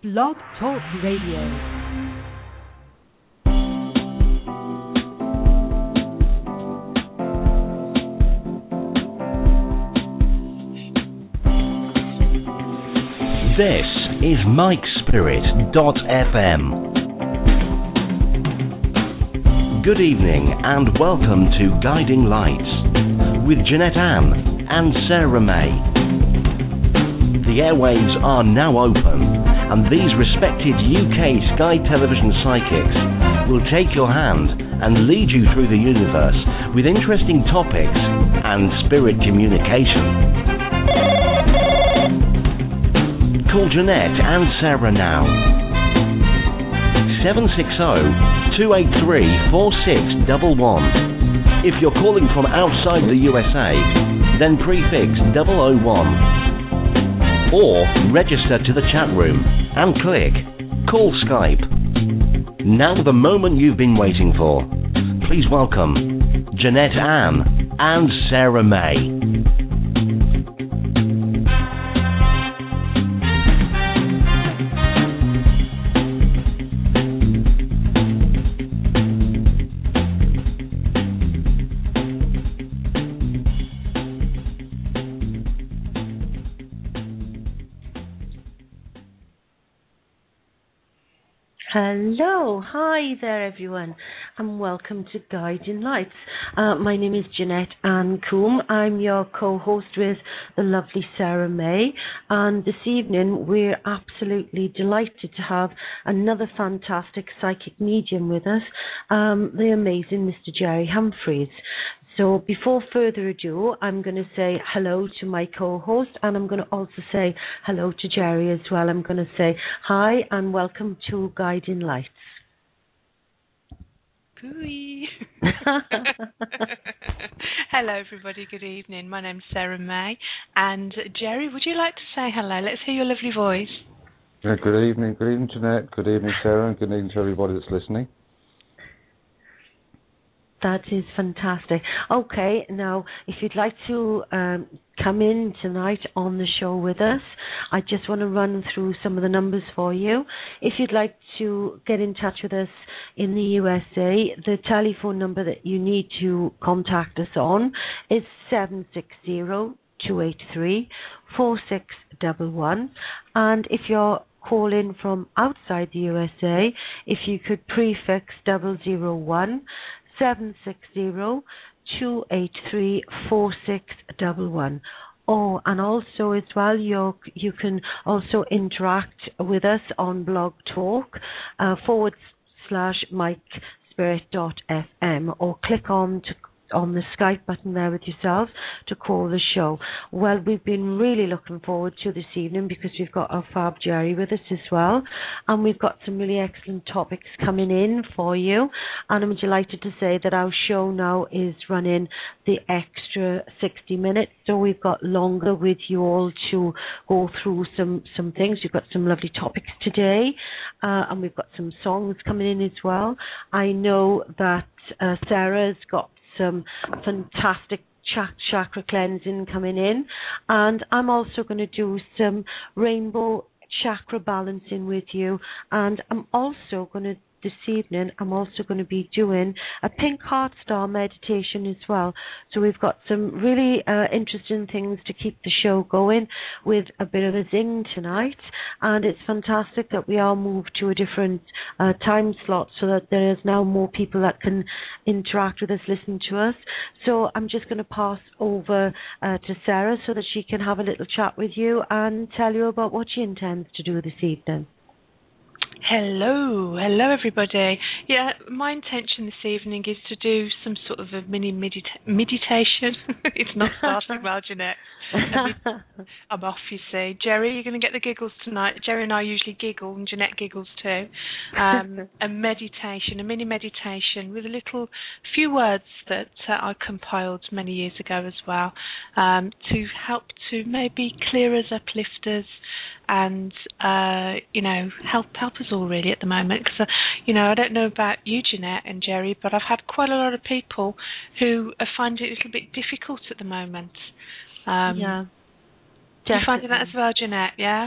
Blog Talk Radio. This is MikeSpirit.fm. Good evening and welcome to Guiding Lights with Jeanette Ann and Sarah May. The airwaves are now open and these respected UK Sky Television psychics will take your hand and lead you through the universe with interesting topics and spirit communication. Call Jeanette and Sarah now. 760-283-4611. If you're calling from outside the USA, then prefix 001. Or register to the chat room and click Call Skype. Now the moment you've been waiting for. Please welcome Jeanette Ann and Sarah May. Hello, hi there everyone, and welcome to Guiding Lights. My name is Jeanette Ann Coombe. I'm your co-host with the lovely Sarah May, and this evening we're absolutely delighted to have another fantastic psychic medium with us, the amazing Mr. Jerry Humphreys. So before further ado, I'm going to say hello to my co-host, and I'm going to also say hello to Jerry as well. I'm going to say hi and welcome to Guiding Lights. Pooey. Hello everybody, good evening. My name's Sarah May, and Jerry, would you like to say hello? Let's hear your lovely voice. Yeah, good evening Jeanette, good evening Sarah, and good evening to everybody that's listening. That is fantastic. Okay, now, if you'd like to come in tonight on the show with us, I just want to run through some of the numbers for you. If you'd like to get in touch with us in the USA, the telephone number that you need to contact us on is 760-283-4611. And if you're calling from outside the USA, if you could prefix 001 760-283-4611. Oh, and also as well, you can also interact with us on Blog Talk /MikeSpirit.fm, or click on the Skype button there with yourselves to call the show. Well, we've been really looking forward to this evening because we've got our Fab Jerry with us as well, and we've got some really excellent topics coming in for you, and I'm delighted to say that our show now is running the extra 60 minutes, so we've got longer with you all to go through some things. We've got some lovely topics today, and we've got some songs coming in as well. I know that Sarah's got some fantastic chakra cleansing coming in, and I'm also going to do some rainbow chakra balancing with you, and this evening I'm also going to be doing a pink heart star meditation as well. So we've got some really interesting things to keep the show going with a bit of a zing tonight, and it's fantastic that we are moved to a different time slot so that there is now more people that can interact with us, listen to us. So I'm just going to pass over to Sarah so that she can have a little chat with you and tell you about what she intends to do this evening. Hello everybody. Yeah, my intention this evening is to do some sort of a mini meditation. It's not starting well, Jeanette. I'm off, you see. Jerry, you're going to get the giggles tonight. Jerry and I usually giggle, and Jeanette giggles too. A mini meditation with a few words that I compiled many years ago as well, to help to maybe clear us, uplift us, and help us all really at the moment, because I don't know about you, Jeanette and Jerry, but I've had quite a lot of people who find it a little bit difficult at the moment. Yeah, do you find that as well, Jeanette? Yeah.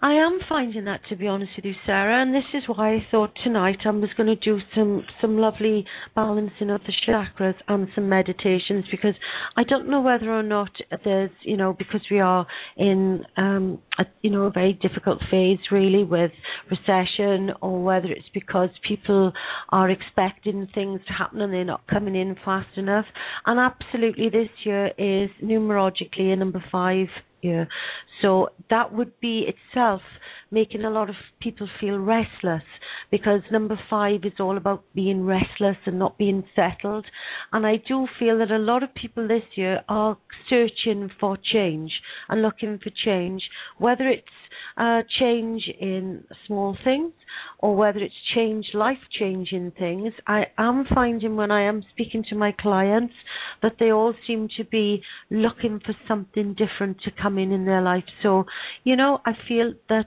I am finding that, to be honest with you, Sarah, and this is why I thought tonight I was going to do some lovely balancing of the chakras and some meditations, because I don't know whether or not there's, because we are in a very difficult phase really with recession, or whether it's because people are expecting things to happen and they're not coming in fast enough. And absolutely, this year is numerologically a number 5 year. So that would be itself making a lot of people feel restless, because number 5 is all about being restless and not being settled. And I do feel that a lot of people this year are searching for change and looking for change, whether it's change in small things or whether it's life-changing things. I am finding when I am speaking to my clients that they all seem to be looking for something different to come in their life. So, I feel that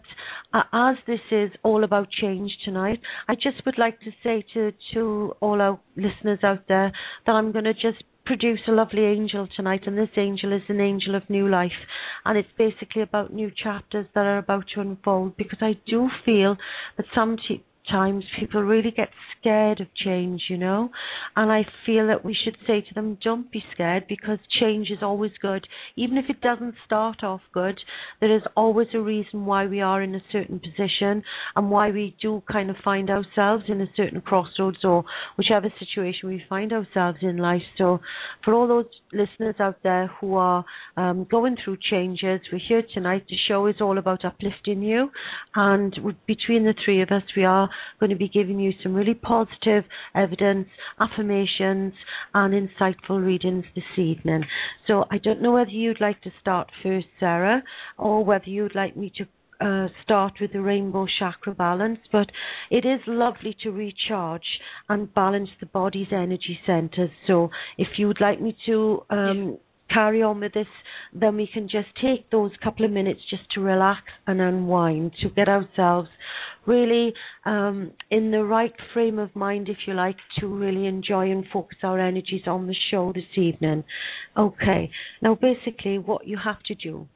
as this is all about change tonight, I just would like to say to all our listeners out there that I'm going to just produce a lovely angel tonight, and this angel is an angel of new life, and it's basically about new chapters that are about to unfold, because I do feel that sometimes people really get scared of change, and I feel that we should say to them, don't be scared, because change is always good. Even if it doesn't start off good, there is always a reason why we are in a certain position and why we do kind of find ourselves in a certain crossroads or whichever situation we find ourselves in life. So for all those listeners out there who are going through changes, we're here tonight. The show is all about uplifting you, and between the three of us, we are going to be giving you some really positive evidence, affirmations, and insightful readings this evening. So I don't know whether you'd like to start first, Sarah, or whether you'd like me to start with the rainbow chakra balance, but it is lovely to recharge and balance the body's energy centers. So if you would like me to carry on with this, then we can just take those couple of minutes just to relax and unwind, to get ourselves really in the right frame of mind, if you like, to really enjoy and focus our energies on the show this evening. Okay, now basically what you have to do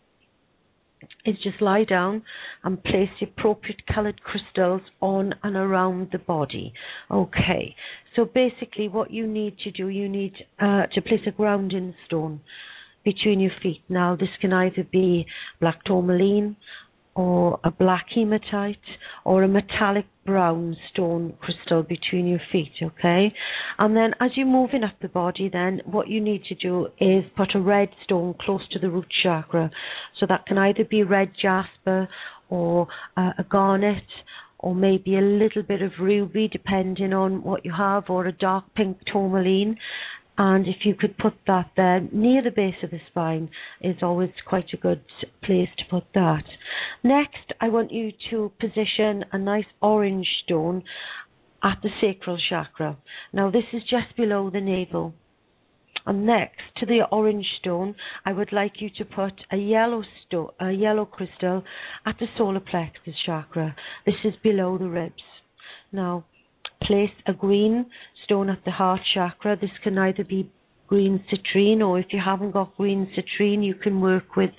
is just lie down and place the appropriate coloured crystals on and around the body. Okay, so basically what you need to do, you need to place a grounding stone between your feet. Now this can either be black tourmaline or a black hematite or a metallic brown stone crystal between your feet, okay? And then as you're moving up the body, then what you need to do is put a red stone close to the root chakra. So that can either be red jasper or a garnet, or maybe a little bit of ruby, depending on what you have, or a dark pink tourmaline. And if you could put that there near the base of the spine, is always quite a good place to put that. Next, I want you to position a nice orange stone at the sacral chakra. Now this is just below the navel. And next to the orange stone, I would like you to put a yellow crystal at the solar plexus chakra. This is below the ribs. Now, place a green stone at the heart chakra. This can either be green citrine, or if you haven't got green citrine, you can work with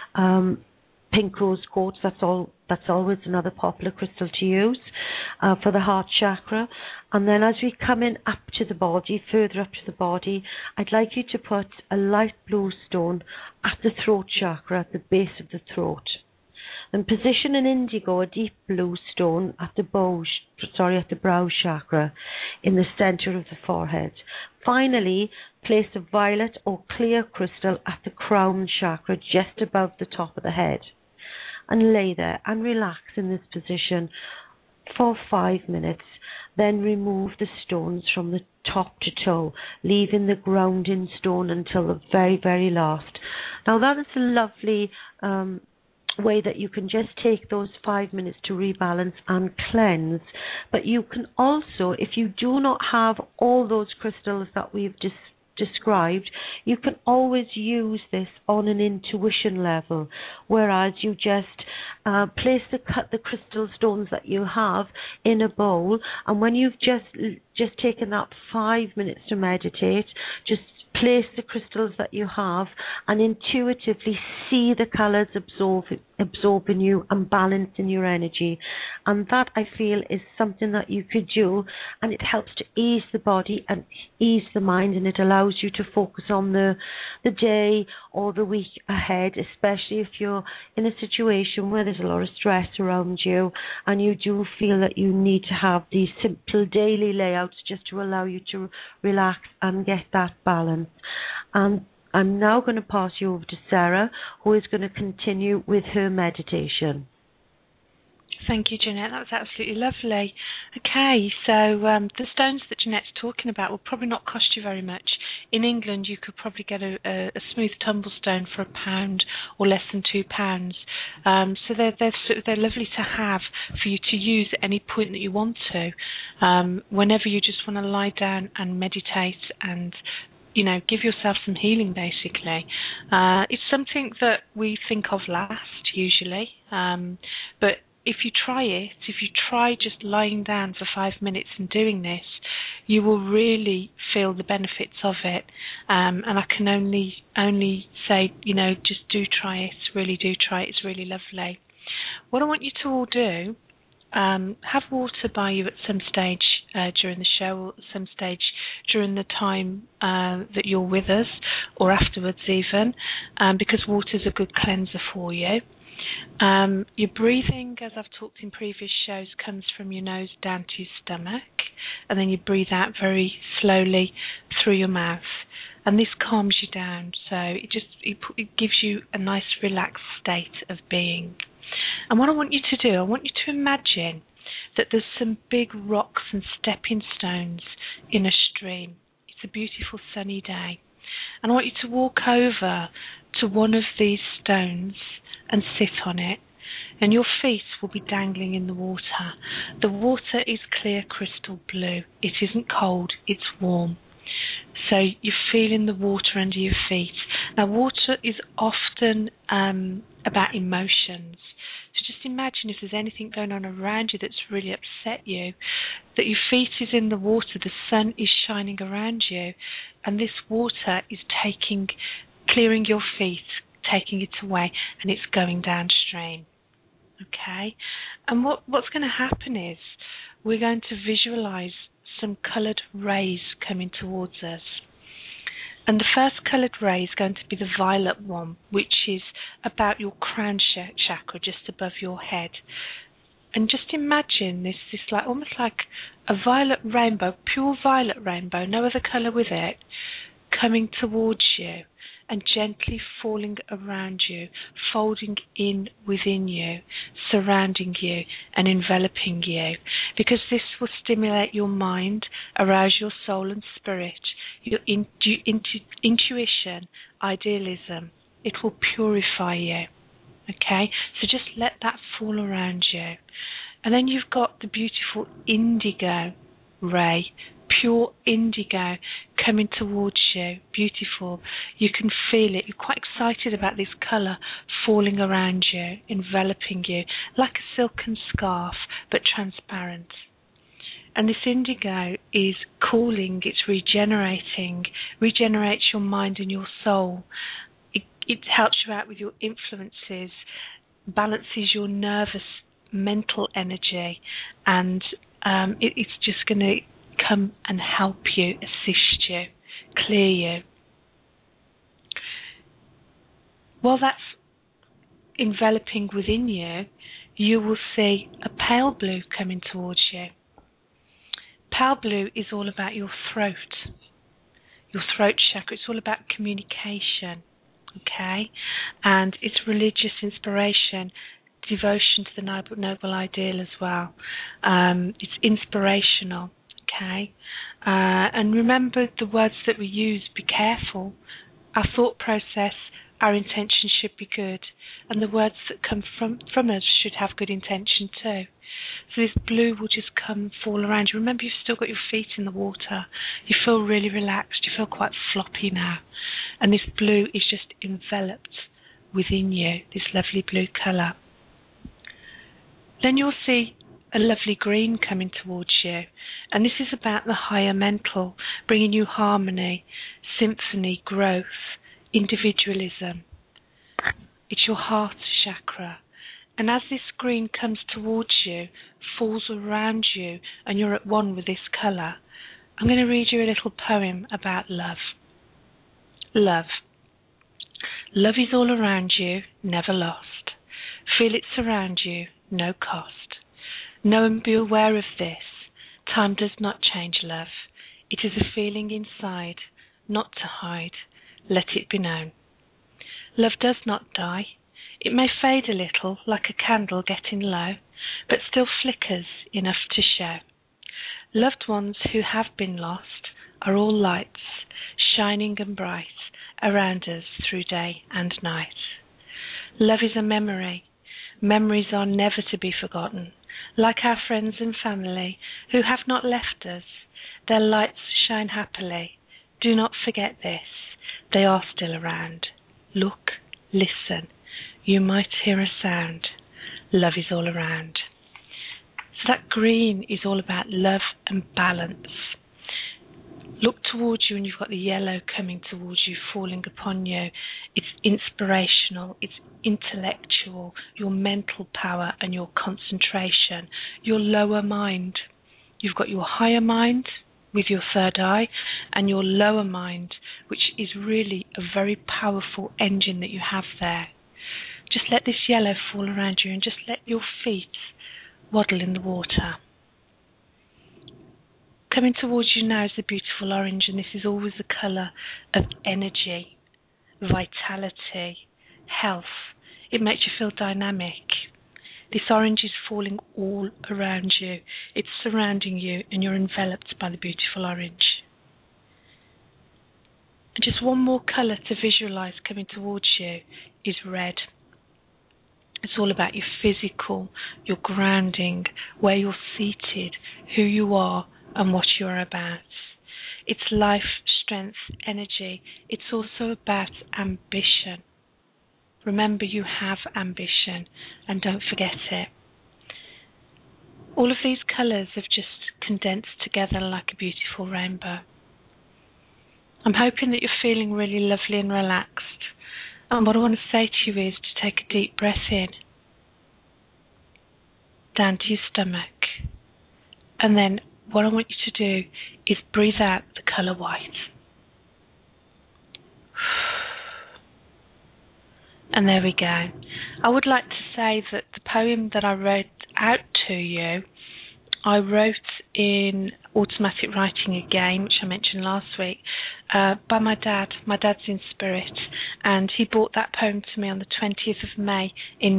pink rose quartz. That's always another popular crystal to use for the heart chakra. And then as we come in up to the body, further up to the body, I'd like you to put a light blue stone at the throat chakra, at the base of the throat. Then position an indigo, a deep blue stone, at the brow chakra, in the center of the forehead. Finally, place a violet or clear crystal at the crown chakra, just above the top of the head. And lay there and relax in this position for 5 minutes. Then remove the stones from the top to toe, leaving the grounding stone until the very, very last. Now that is a lovely way that you can just take those 5 minutes to rebalance and cleanse. But you can also, if you do not have all those crystals that we've described, you can always use this on an intuition level, whereas you just place the crystal stones that you have in a bowl, and when you've just taken that 5 minutes to meditate, just place the crystals that you have and intuitively see the colours absorb absorbing you and balancing your energy. And that, I feel, is something that you could do, and it helps to ease the body and ease the mind, and it allows you to focus on the day or the week ahead, especially if you're in a situation where there's a lot of stress around you and you do feel that you need to have these simple daily layouts just to allow you to relax and get that balance. And I'm now going to pass you over to Sarah, who is going to continue with her meditation. Thank you, Jeanette. That was absolutely lovely. Okay, so the stones that Jeanette's talking about will probably not cost you very much. In England, you could probably get a smooth tumble stone for £1 or less than £2. So they're lovely to have for you to use at any point that you want to. Whenever you just want to lie down and meditate and give yourself some healing, basically. It's something that we think of last, usually. But if you try just lying down for 5 minutes and doing this, you will really feel the benefits of it. And I can only say, just do try it. Really do try it. It's really lovely. What I want you to all do, have water by you at some stage during the show, or at some stage during the time that you're with us, or afterwards even, because water is a good cleanser for you. Your breathing, as I've talked in previous shows, comes from your nose down to your stomach, and then you breathe out very slowly through your mouth. And this calms you down, so it gives you a nice relaxed state of being. And what I want you to do, I want you to imagine that there's some big rocks and stepping stones in a stream. It's a beautiful sunny day. And I want you to walk over to one of these stones and sit on it. And your feet will be dangling in the water. The water is clear crystal blue. It isn't cold, it's warm. So you're feeling the water under your feet. Now, water is often about emotions. So just imagine if there's anything going on around you that's really upset you, that your feet is in the water, the sun is shining around you, and this water is clearing your feet, taking it away, and it's going downstream. Okay? And what's going to happen is we're going to visualize some coloured rays coming towards us. And the first coloured ray is going to be the violet one, which is about your crown chakra, just above your head. And just imagine this almost like a violet rainbow, pure violet rainbow, no other colour with it, coming towards you and gently falling around you, folding in within you, surrounding you and enveloping you. Because this will stimulate your mind, arouse your soul and spirit, your intuition, idealism. It will purify you. Okay? So just let that fall around you. And then you've got the beautiful indigo ray, pure indigo coming towards you. Beautiful. You can feel it. You're quite excited about this colour falling around you, enveloping you, like a silken scarf, but transparent. And this indigo is cooling, it's regenerating, regenerates your mind and your soul. It helps you out with your influences, balances your nervous, mental energy, and it's just going to come and help you, assist you, clear you. While that's enveloping within you, you will see a pale blue coming towards you. Pale blue is all about your throat chakra. It's all about communication, okay? And it's religious inspiration, devotion to the noble ideal as well. It's inspirational, okay? And remember the words that we use. Be careful. Our thought process, our intention should be good, and the words that come from us should have good intention too. So this blue will just come fall around you. Remember, you've still got your feet in the water. You feel really relaxed. You feel quite floppy now. And this blue is just enveloped within you, this lovely blue colour. Then you'll see a lovely green coming towards you. And this is about the higher mental, bringing you harmony, symphony, growth, individualism. It's your heart chakra. And as this green comes towards you, falls around you, and you're at one with this colour, I'm going to read you a little poem about love. Love. Love is all around you, never lost. Feel it surround you, no cost. Know and be aware of this. Time does not change love. It is a feeling inside, not to hide. Let it be known. Love does not die. It may fade a little, like a candle getting low, but still flickers enough to show. Loved ones who have been lost are all lights, shining and bright, around us through day and night. Love is a memory. Memories are never to be forgotten. Like our friends and family who have not left us, their lights shine happily. Do not forget this. They are still around. Look, listen. You might hear a sound. Love is all around. So that green is all about love and balance. Look towards you and you've got the yellow coming towards you, falling upon you. It's inspirational, it's intellectual, your mental power and your concentration, your lower mind. You've got your higher mind with your third eye and your lower mind, which is really a very powerful engine that you have there. Just let this yellow fall around you and just let your feet waddle in the water. Coming towards you now is the beautiful orange, and this is always the colour of energy, vitality, health. It makes you feel dynamic. This orange is falling all around you. It's surrounding you and you're enveloped by the beautiful orange. And just one more colour to visualise coming towards you is red. It's all about your physical, your grounding, where you're seated, who you are and what you're about. It's life, strength, energy. It's also about ambition. Remember, you have ambition and don't forget it. All of these colours have just condensed together like a beautiful rainbow. I'm hoping that you're feeling really lovely and relaxed. And what I want to say to you is to take a deep breath in, down to your stomach. And then what I want you to do is breathe out the colour white. And there we go. I would like to say that the poem that I wrote out to you, I wrote in automatic writing again, which I mentioned last week, by my dad. My dad's in spirit, and he brought that poem to me on the 20th of May in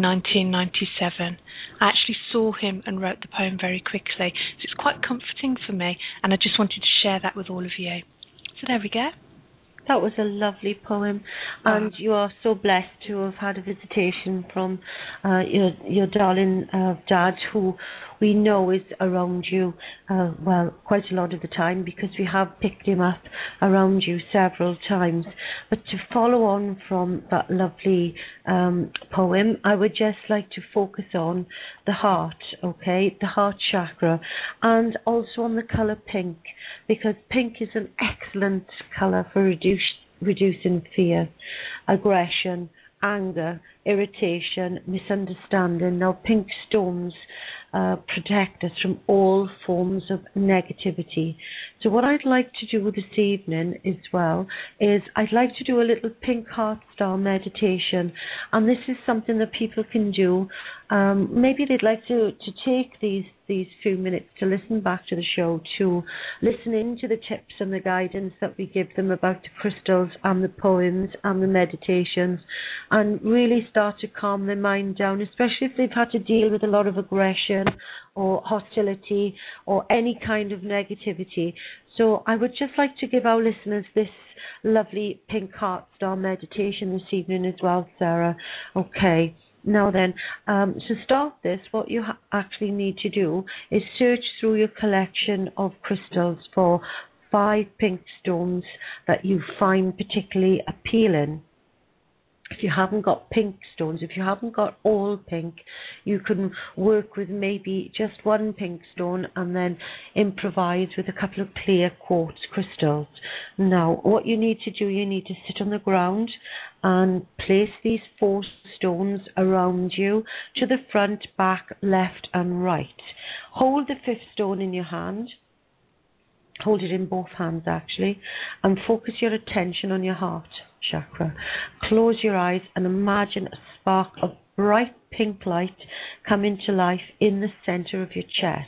1997. I actually saw him and wrote the poem very quickly, so it's quite comforting for me, and I just wanted to share that with all of you. So there we go. That was a lovely poem, and you are so blessed to have had a visitation from your darling dad, who we know is around you, quite a lot of the time, because we have picked him up around you several times. But to follow on from that lovely poem, I would just like to focus on the heart, okay, the heart chakra, and also on the colour pink, because pink is an excellent colour for reducing fear, aggression, anger, irritation, misunderstanding. Now, pink stones protect us from all forms of negativity. So what I'd like to do this evening as well is I'd like to do a little pink heart star meditation, and this is something that people can do. Maybe they'd like to take these few minutes to listen back to the show, to listen into the tips and the guidance that we give them about the crystals and the poems and the meditations, and really start to calm their mind down, especially if they've had to deal with a lot of aggression or hostility or any kind of negativity. So I would just like to give our listeners this lovely pink heart star meditation this evening as well, Sarah. Okay. Now then, to start this, what you actually need to do is search through your collection of crystals for 5 pink stones that you find particularly appealing. If you haven't got pink stones, if you haven't got all pink, you can work with maybe just 1 pink stone and then improvise with a couple of clear quartz crystals. Now, what you need to do, you need to sit on the ground and place these 4 stones around you to the front, back, left and right. Hold the 5th stone in your hand. Hold it in both hands actually, and focus your attention on your heart chakra. Close your eyes and imagine a spark of bright pink light come into life in the center of your chest.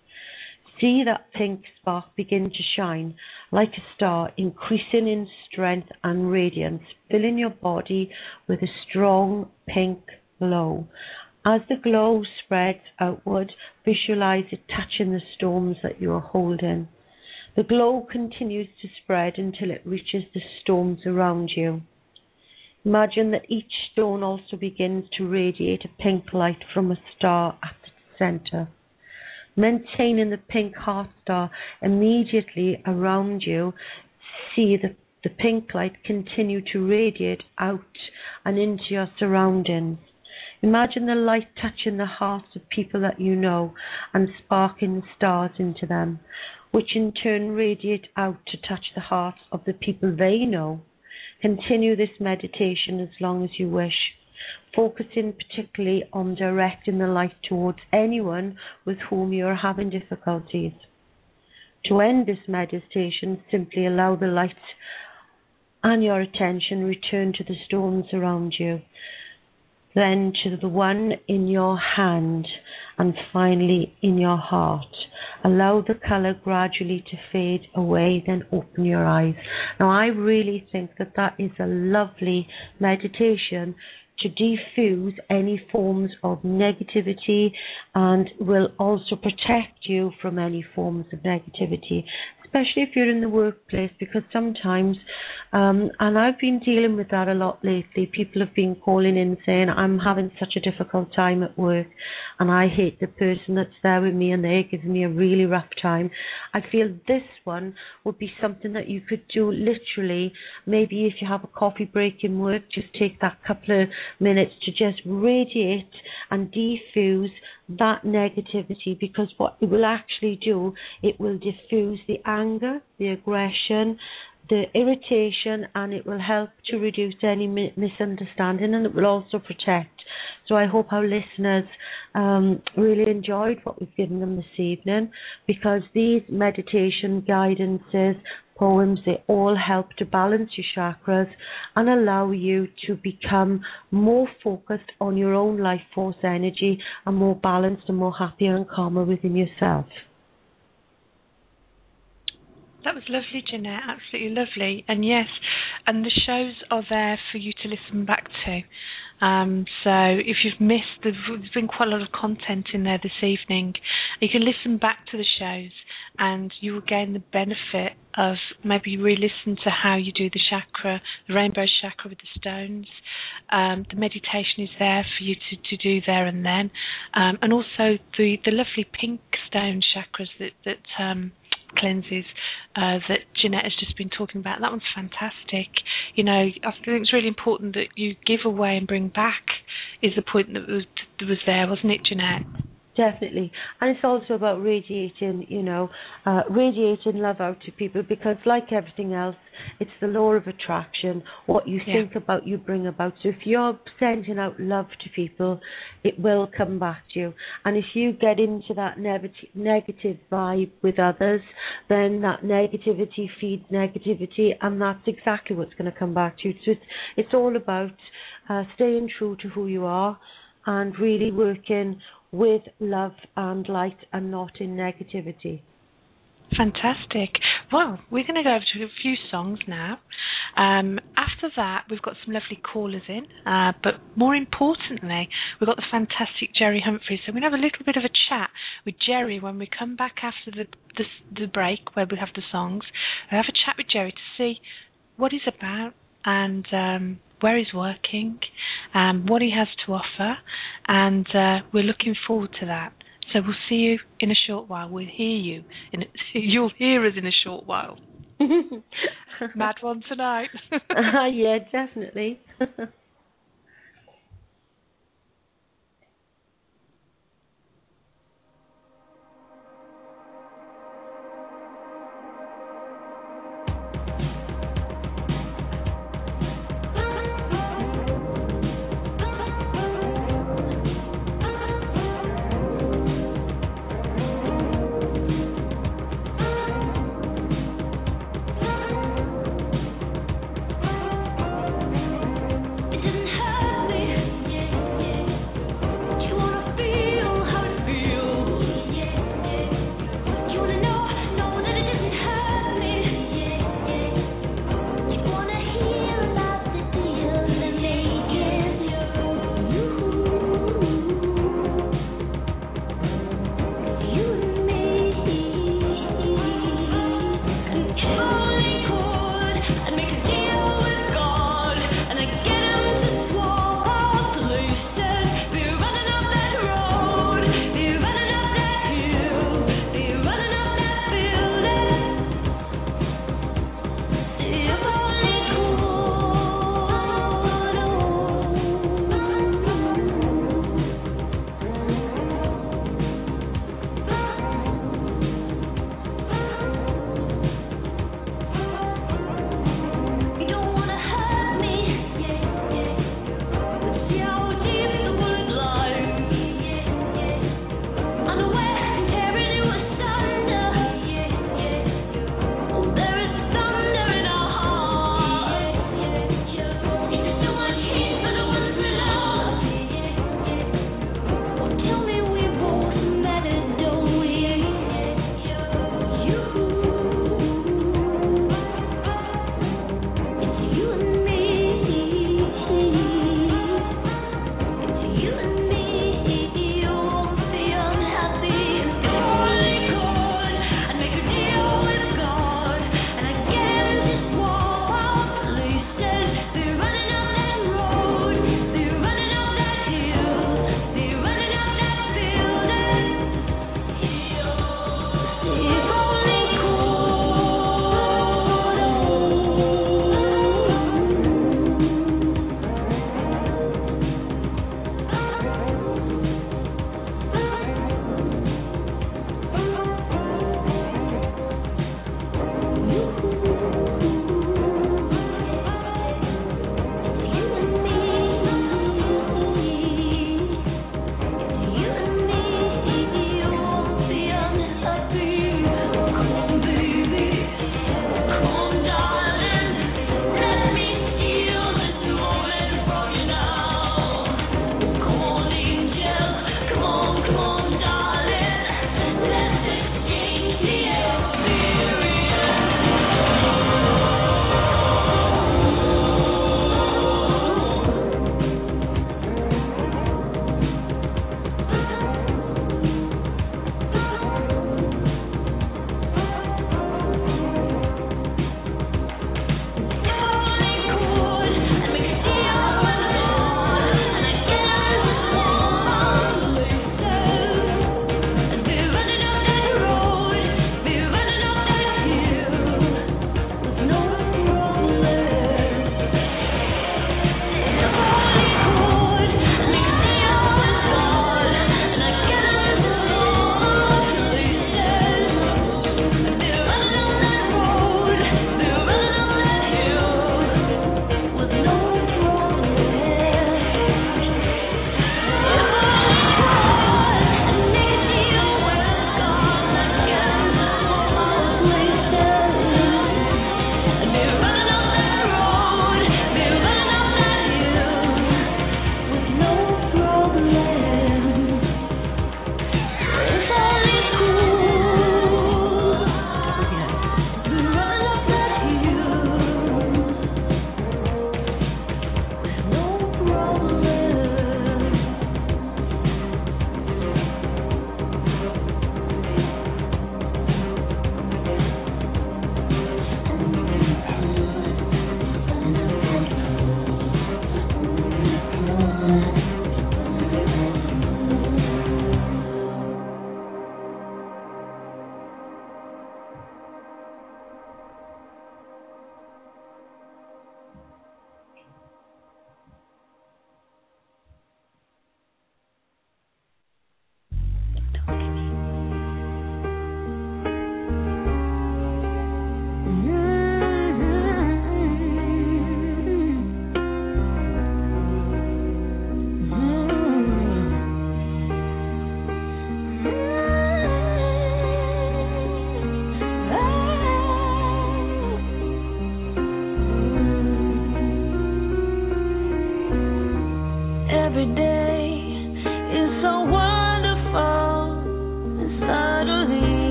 See that pink spark begin to shine like a star, increasing in strength and radiance, filling your body with a strong pink glow. As the glow spreads outward, visualize it touching the stones that you are holding. The glow continues to spread until it reaches the stones around you. Imagine that each stone also begins to radiate a pink light from a star at the center. Maintaining the pink heart star immediately around you, see the pink light continue to radiate out and into your surroundings. Imagine the light touching the hearts of people that you know and sparking stars into them, which in turn radiate out to touch the hearts of the people they know. Continue this meditation as long as you wish, focusing particularly on directing the light towards anyone with whom you are having difficulties. To end this meditation, simply allow the light and your attention return to the stones around you, then to the one in your hand, and finally in your heart. Allow the colour gradually to fade away, then open your eyes. Now, I really think that is a lovely meditation to diffuse any forms of negativity, and will also protect you from any forms of negativity, especially if you're in the workplace, because sometimes, and I've been dealing with that a lot lately, people have been calling in saying, I'm having such a difficult time at work and I hate the person that's there with me and they're giving me a really rough time. I feel this one would be something that you could do literally, maybe if you have a coffee break in work, just take that couple of minutes to just radiate and diffuse that negativity, because what it will actually do, it will diffuse the anger, the aggression, the irritation, and it will help to reduce any misunderstanding, and it will also protect. So I hope our listeners really enjoyed what we've given them this evening, because these meditation guidances, poems, they all help to balance your chakras and allow you to become more focused on your own life force energy and more balanced and more happier and calmer within yourself. That was lovely, Jeanette, absolutely lovely. And yes, and the shows are there for you to listen back to. So if you've missed, there's been quite a lot of content in there this evening. You can listen back to the shows and you will gain the benefit of maybe re-listen to how you do the chakra, the rainbow chakra with the stones. The meditation is there for you to do there and then. And also the lovely pink stone chakras that cleanses that Jeanette has just been talking about. That one's fantastic. You know, I think it's really important that you give away and bring back is the point that was there, wasn't it, Jeanette? Definitely. And it's also about radiating, radiating love out to people, because like everything else, it's the law of attraction. What you think about, you bring about. So if you're sending out love to people, it will come back to you. And if you get into that negative vibe with others, then that negativity feeds negativity, and that's exactly what's going to come back to you. So it's all about staying true to who you are and really working with love and light and not in negativity. Fantastic. Well, we're going to go over to a few songs now. After that, we've got some lovely callers in, but more importantly, we've got the fantastic Jerry Humphries. So we're going to have a little bit of a chat with Jerry when we come back after the break, where we have the songs. We'll have a chat with Jerry to see what he's about and where he's working, what he has to offer, and we're looking forward to that. So we'll see you in a short while. We'll hear you. You'll hear us in a short while. Mad one tonight. Yeah, definitely.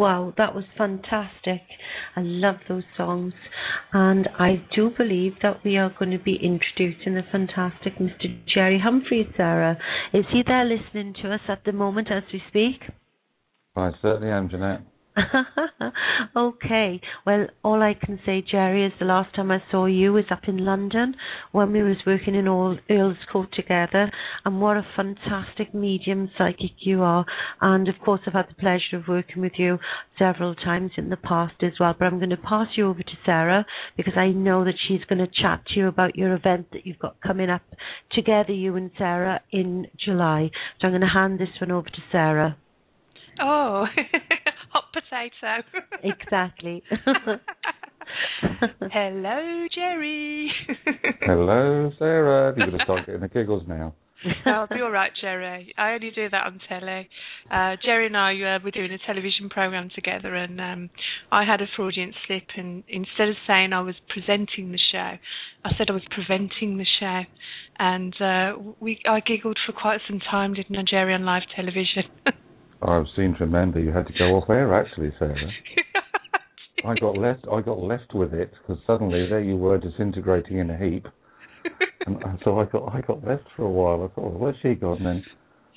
Wow, that was fantastic. I love those songs. And I do believe that we are going to be introducing the fantastic Mr. Jerry Humphreys, Sarah. Is he there listening to us at the moment as we speak? I certainly am, Jeanette. Okay. Well, all I can say, Jerry, is the last time I saw you was up in London when we was working in Earl's Court together, and what a fantastic medium psychic you are. And of course I've had the pleasure of working with you several times in the past as well, but I'm going to pass you over to Sarah because I know that she's going to chat to you about your event that you've got coming up together, you and Sarah, in July. So I'm going to hand this one over to Sarah. Oh, hot potato. Exactly. Hello, Jerry. Hello, Sarah. You're going to start getting the giggles now. I'll be all right, Jerry. I only do that on telly. Jerry and I were doing a television programme together, and I had a fraudulent slip, and instead of saying I was presenting the show, I said I was preventing the show. And I giggled for quite some time, didn't I, Jerry, on live television? I seem to remember you had to go off air, actually, Sarah. I got left with it because suddenly there you were disintegrating in a heap, and so I got left for a while. I thought, well, where's she gone then?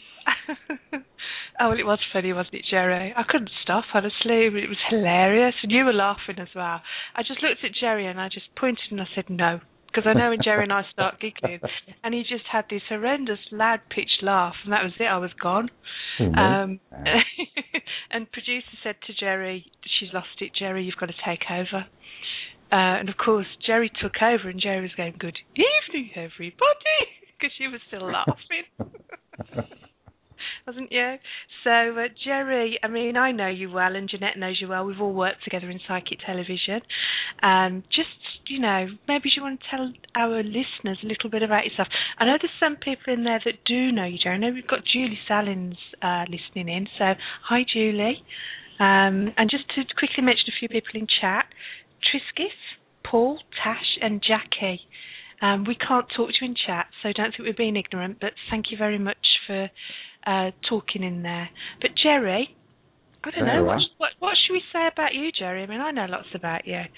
Oh, well, it was funny, wasn't it, Jerry? I couldn't stop, honestly. It was hilarious, and you were laughing as well. I just looked at Jerry and I just pointed and I said no. Because I know when Jerry and I start giggling, and he just had this horrendous loud-pitched laugh, and that was it, I was gone. And producer said to Jerry, she's lost it, Jerry, you've got to take over. And of course, Jerry took over, and Jerry was going, good evening, everybody, because she was still laughing. Wasn't you? So, Jerry, I mean, I know you well, and Jeanette knows you well. We've all worked together in psychic television. Just, you know, maybe you want to tell our listeners a little bit about yourself. I know there's some people in there that do know you, Jerry. I know we've got Julie Salins listening in. So, hi, Julie. And just to quickly mention a few people in chat, Triscuit, Paul, Tash, and Jackie. We can't talk to you in chat, so don't think we're being ignorant, but thank you very much for talking in there. But Jerry, I don't know, what should we say about you, Jerry? I mean, I know lots about you.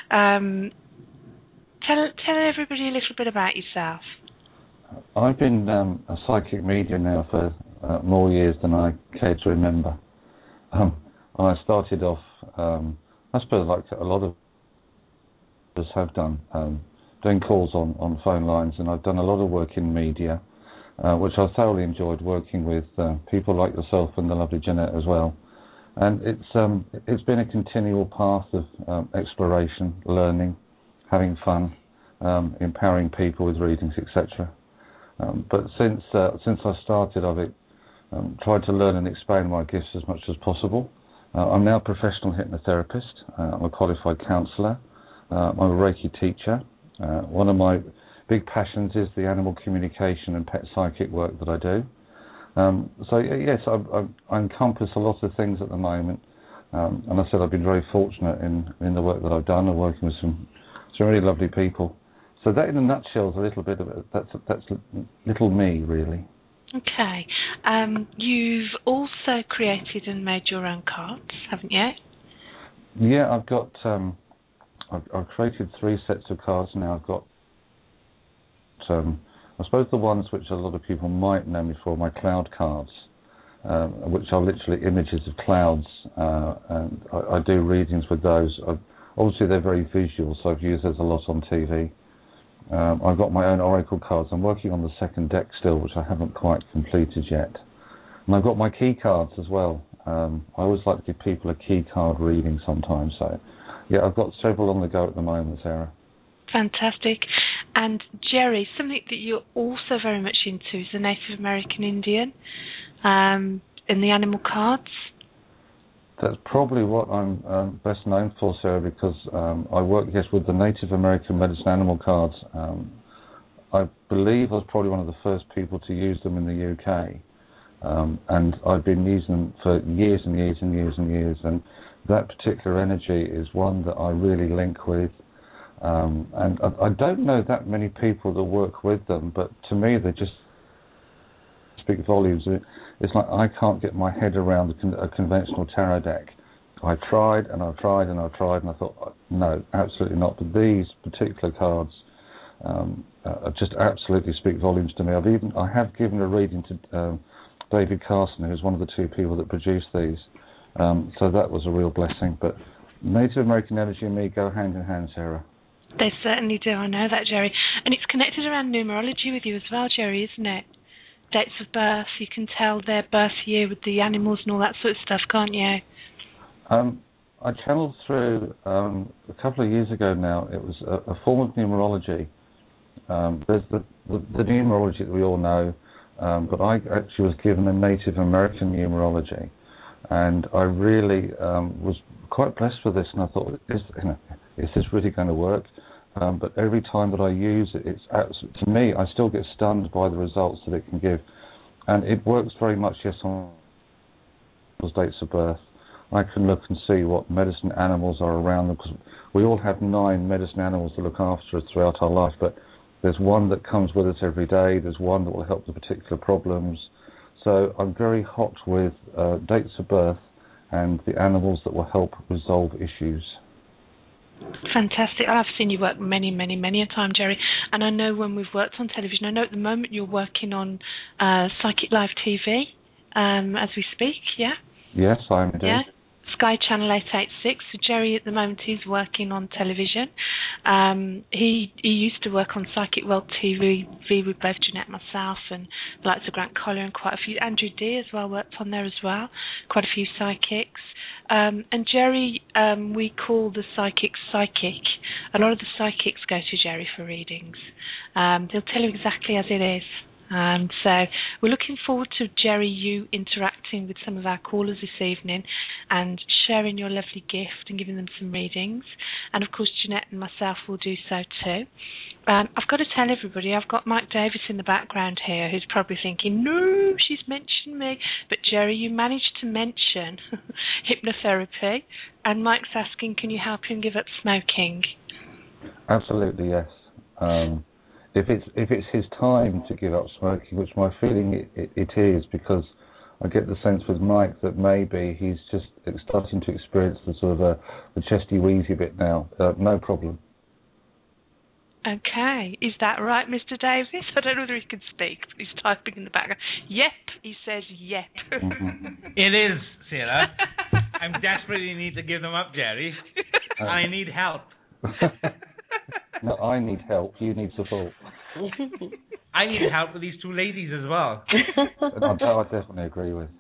Tell everybody a little bit about yourself. I've been a psychic medium now for more years than I care to remember. I started off, I suppose like a lot of us have done, doing calls on phone lines, and I've done a lot of work in media, which I thoroughly enjoyed, working with people like yourself and the lovely Jeanette as well. And it's been a continual path of exploration, learning, having fun, empowering people with readings, etc. But since I started, I've tried to learn and expand my gifts as much as possible. I'm now a professional hypnotherapist. I'm a qualified counsellor. I'm a Reiki teacher. One of my big passions is the animal communication and pet psychic work that I do. So yes, I encompass a lot of things at the moment. And I said I've been very fortunate in the work that I've done and working with some really lovely people. So that in a nutshell is a little bit of it. That's little me, really. Okay. You've also created and made your own cards, haven't you? Yeah, I've got. I've created 3 sets of cards now. I've got. I suppose the ones which a lot of people might know me for, my cloud cards, which are literally images of clouds, and I do readings with those. Obviously, they're very visual, so I've used those a lot on TV. I've got my own oracle cards. I'm working on the second deck still, which I haven't quite completed yet. And I've got my key cards as well. I always like to give people a key card reading sometimes. So, yeah, I've got several on the go at the moment, Sarah. Fantastic. And Jerry, something that you're also very much into is the Native American Indian and the animal cards. That's probably what I'm best known for, Sarah, because I work, yes, with the Native American medicine animal cards. I believe I was probably one of the first people to use them in the UK. And I've been using them for years and years and years and years. And that particular energy is one that I really link with. And I don't know that many people that work with them, but to me they just speak volumes. It's like I can't get my head around a conventional tarot deck. I tried and I tried and I tried, and I thought, no, absolutely not. But these particular cards just absolutely speak volumes to me. I have given a reading to David Carson, who's one of the two people that produced these. So that was a real blessing. But Native American energy and me go hand in hand, Sarah. They certainly do. I know that, Jerry. And it's connected around numerology with you as well, Jerry, isn't it? Dates of birth, you can tell their birth year with the animals and all that sort of stuff, can't you? I channeled through a couple of years ago now. It was a form of numerology. There's the numerology that we all know, but I actually was given a Native American numerology, and I really was quite blessed with this. And I thought, is this really going to work? But every time that I use it, to me, I still get stunned by the results that it can give, and it works very much on those dates of birth. I can look and see what medicine animals are around them, because we all have 9 medicine animals that look after us throughout our life, but there's one that comes with us every day, there's one that will help with particular problems. So I'm very hot with dates of birth and the animals that will help resolve issues. Fantastic. I've seen you work many a time, Jerry, and I know when we've worked on television, I know at the moment you're working on Psychic Live TV as we speak, yeah? Yes, I am indeed. Yeah. Sky Channel 886. So Jerry at the moment he's working on television. He used to work on Psychic World TV with both Jeanette and myself, and the likes of Grant Collier and quite a few. Andrew D as well worked on there as well. Quite a few psychics. And Jerry, we call the psychic psychic. A lot of the psychics go to Jerry for readings. They'll tell you exactly as it is. So we're looking forward to, Jerry, you interacting with some of our callers this evening and sharing your lovely gift and giving them some readings. And, of course, Jeanette and myself will do so too. I've got to tell everybody, I've got Mike Davis in the background here who's probably thinking, no, she's mentioned me. But, Jerry, you managed to mention hypnotherapy. And Mike's asking, can you help him give up smoking? Absolutely, yes. If it's his time to give up smoking, which my feeling it is, because I get the sense with Mike that maybe he's just starting to experience the sort of the chesty wheezy bit now. No problem. Okay, is that right, Mr. Davis? I don't know whether he can speak, but he's typing in the background. Yep, he says yep. It is, Sarah. I desperately need to give them up, Jerry. I need help. No, I need help. You need support. I need help with these two ladies as well. That I definitely agree with.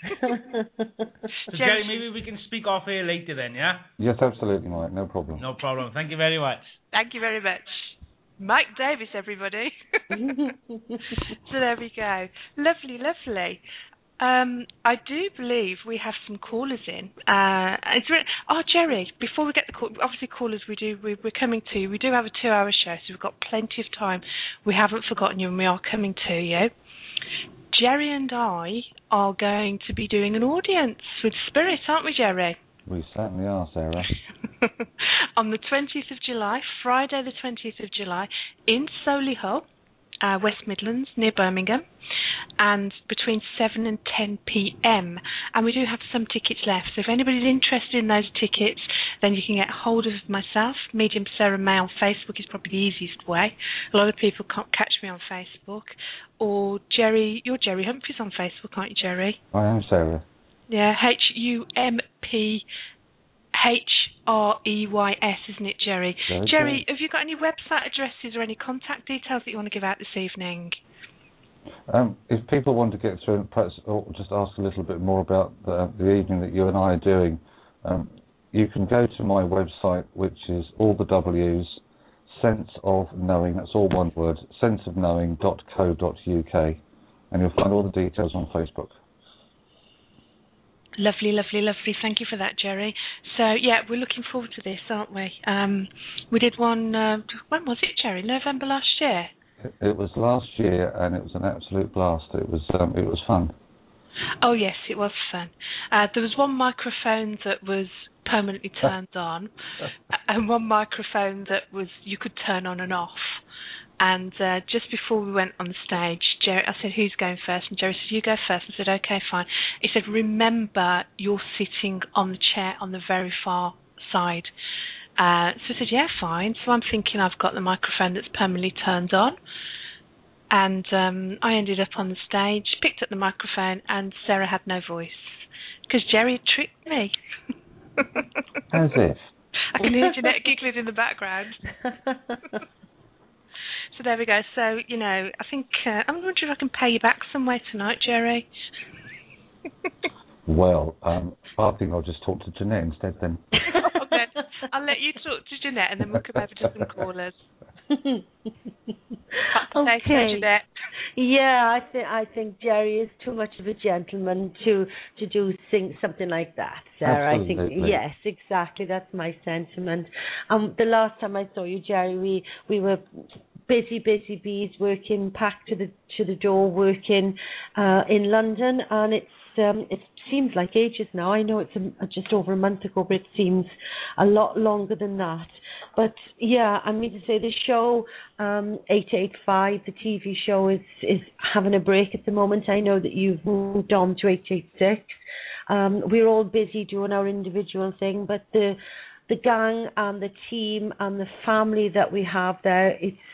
So Jerry, maybe we can speak off air later then, yeah? Yes, absolutely, Mike. No problem. No problem. Thank you very much. Thank you very much. Mike Davis, everybody. So there we go. Lovely, lovely. I do believe we have some callers in. Jerry, before we get the call, obviously callers, we're coming to you. We do have a 2-hour show, so we've got plenty of time. We haven't forgotten you, and we are coming to you. Jerry and I are going to be doing an audience with Spirit, aren't we, Jerry? We certainly are, Sarah. On the 20th of July, Friday the 20th of July, in Solihull, West Midlands, near Birmingham, and between 7 and 10 p.m. And we do have some tickets left. So if anybody's interested in those tickets, then you can get hold of myself. Medium Sarah May on Facebook is probably the easiest way. A lot of people can't catch me on Facebook. Or Jerry, you're Jerry Humphreys on Facebook, aren't you, Jerry? I am, Sarah. Yeah, HUMPHREYS, isn't it, Jerry? Very Jerry, good. have you got any website addresses or any contact details that you want to give out this evening? If people want to get through and perhaps just ask a little bit more about the evening that you and I are doing, you can go to my website, which is all the W's, Sense of Knowing, that's all one word, senseofknowing.co.uk, and you'll find all the details on Facebook. Lovely, lovely, lovely. Thank you for that, Jerry. So, yeah, we're looking forward to this, aren't we? We did one, when was it, Jerry? November last year? It was last year, and it was an absolute blast. It was fun. Oh, yes, it was fun. There was one microphone that was permanently turned on, and one microphone that was you could turn on and off. And just before we went on the stage, Jerry, I said, who's going first? And Jerry said, you go first. I said, okay, fine. He said, remember, you're sitting on the chair on the very far side. So I said, yeah, fine. So I'm thinking I've got the microphone that's permanently turned on. And I ended up on the stage, picked up the microphone, and Sarah had no voice. Because Jerry had tricked me. As if. I can hear Jeanette giggling in the background. So there we go. So, I think, I'm wondering if I can pay you back some way tonight, Jerry. Well, I think I'll just talk to Jeanette instead then. Okay. I'll let you talk to Jeanette and then we'll come over to some callers. Okay. Jeanette. Yeah, I think Jerry is too much of a gentleman to sing something like that, Sarah. Absolutely. I think yes, exactly. That's my sentiment. The last time I saw you, Jerry, we were busy bees, working packed to the door, working in London, and it seems like ages now. I know it's just over a month ago, but it seems a lot longer than that. But yeah, I mean to say the show 885, the TV show is having a break at the moment. I know that you've moved on to 886. We're all busy doing our individual thing, but the gang and the team and the family that we have there,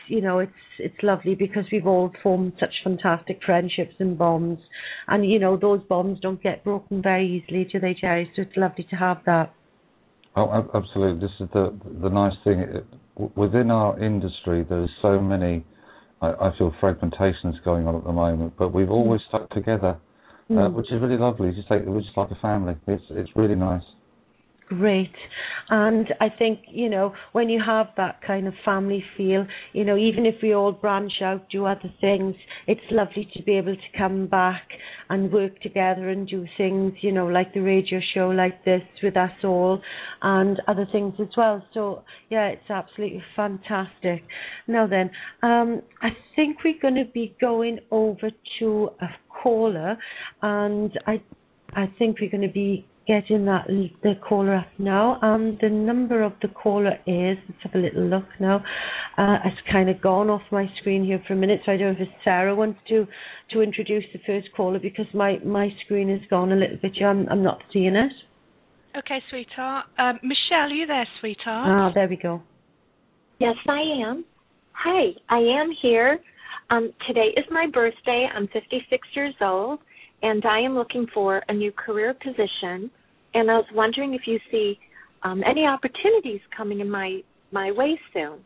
it's lovely because we've all formed such fantastic friendships and bonds, and those bonds don't get broken very easily, do they, Jerry? So it's lovely to have that. Oh, absolutely. This is the nice thing. Within our industry, there's so many, I feel, fragmentations going on at the moment, but we've always stuck together, which is really lovely. As you say, we're just like a family. It's really nice. Great. And I think, when you have that kind of family feel, even if we all branch out, do other things, it's lovely to be able to come back and work together and do things, like the radio show like this with us all and other things as well. So, yeah, it's absolutely fantastic. Now then, I think we're going to be going over to a caller, and I think we're going to be getting the caller up now. The number of the caller is, let's have a little look now. It's kind of gone off my screen here for a minute, so I don't know if Sarah wants to introduce the first caller, because my screen has gone a little bit. I'm not seeing it. Okay, sweetheart. Michelle, are you there, sweetheart? There we go. Yes, I am. Hi, I am here. Today is my birthday. I'm 56 years old, and I am looking for a new career position, and I was wondering if you see any opportunities coming in my way soon.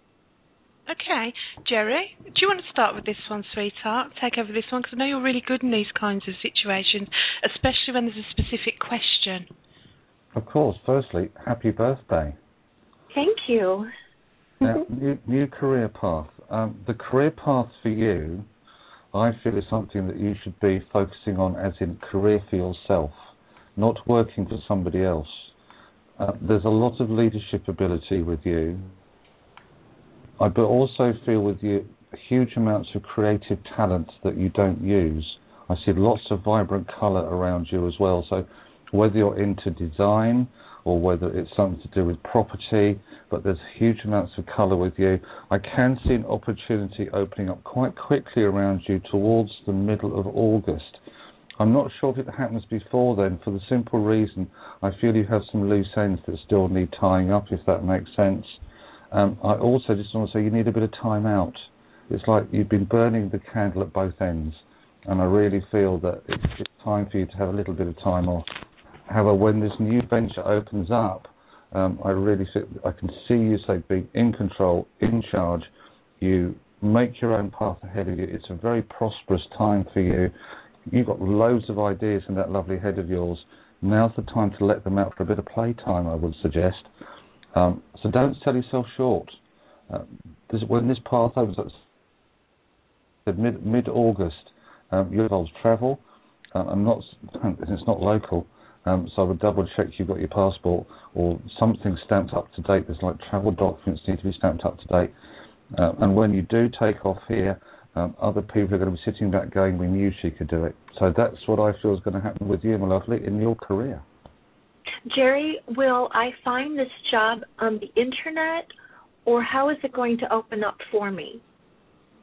Okay. Jerry, do you want to start with this one, sweetheart? Take over this one, because I know you're really good in these kinds of situations, especially when there's a specific question. Of course. Firstly, happy birthday. Thank you. Now, new career path. The career path for you, I feel, is something that you should be focusing on as in career for yourself, not working for somebody else. There's a lot of leadership ability with you. I also feel with you huge amounts of creative talent that you don't use. I see lots of vibrant colour around you as well. So whether you're into design or whether it's something to do with property, but there's huge amounts of colour with you. I can see an opportunity opening up quite quickly around you towards the middle of August. I'm not sure if it happens before then, for the simple reason I feel you have some loose ends that still need tying up, if that makes sense. I also just want to say you need a bit of time out. It's like you've been burning the candle at both ends, and I really feel that it's time for you to have a little bit of time off. However, when this new venture opens up, I really feel I can see you, say, being in control, in charge. You make your own path ahead of you. It's a very prosperous time for you. You've got loads of ideas in that lovely head of yours. Now's the time to let them out for a bit of playtime, I would suggest. So don't sell yourself short. When this path opens up, mid-August, you involves travel. It's not local. So I would double check you've got your passport or something stamped up to date. There's like travel documents need to be stamped up to date. And when you do take off here, other people are going to be sitting back going, we knew she could do it. So that's what I feel is going to happen with you, my lovely, in your career. Jerry, will I find this job on the internet, or how is it going to open up for me?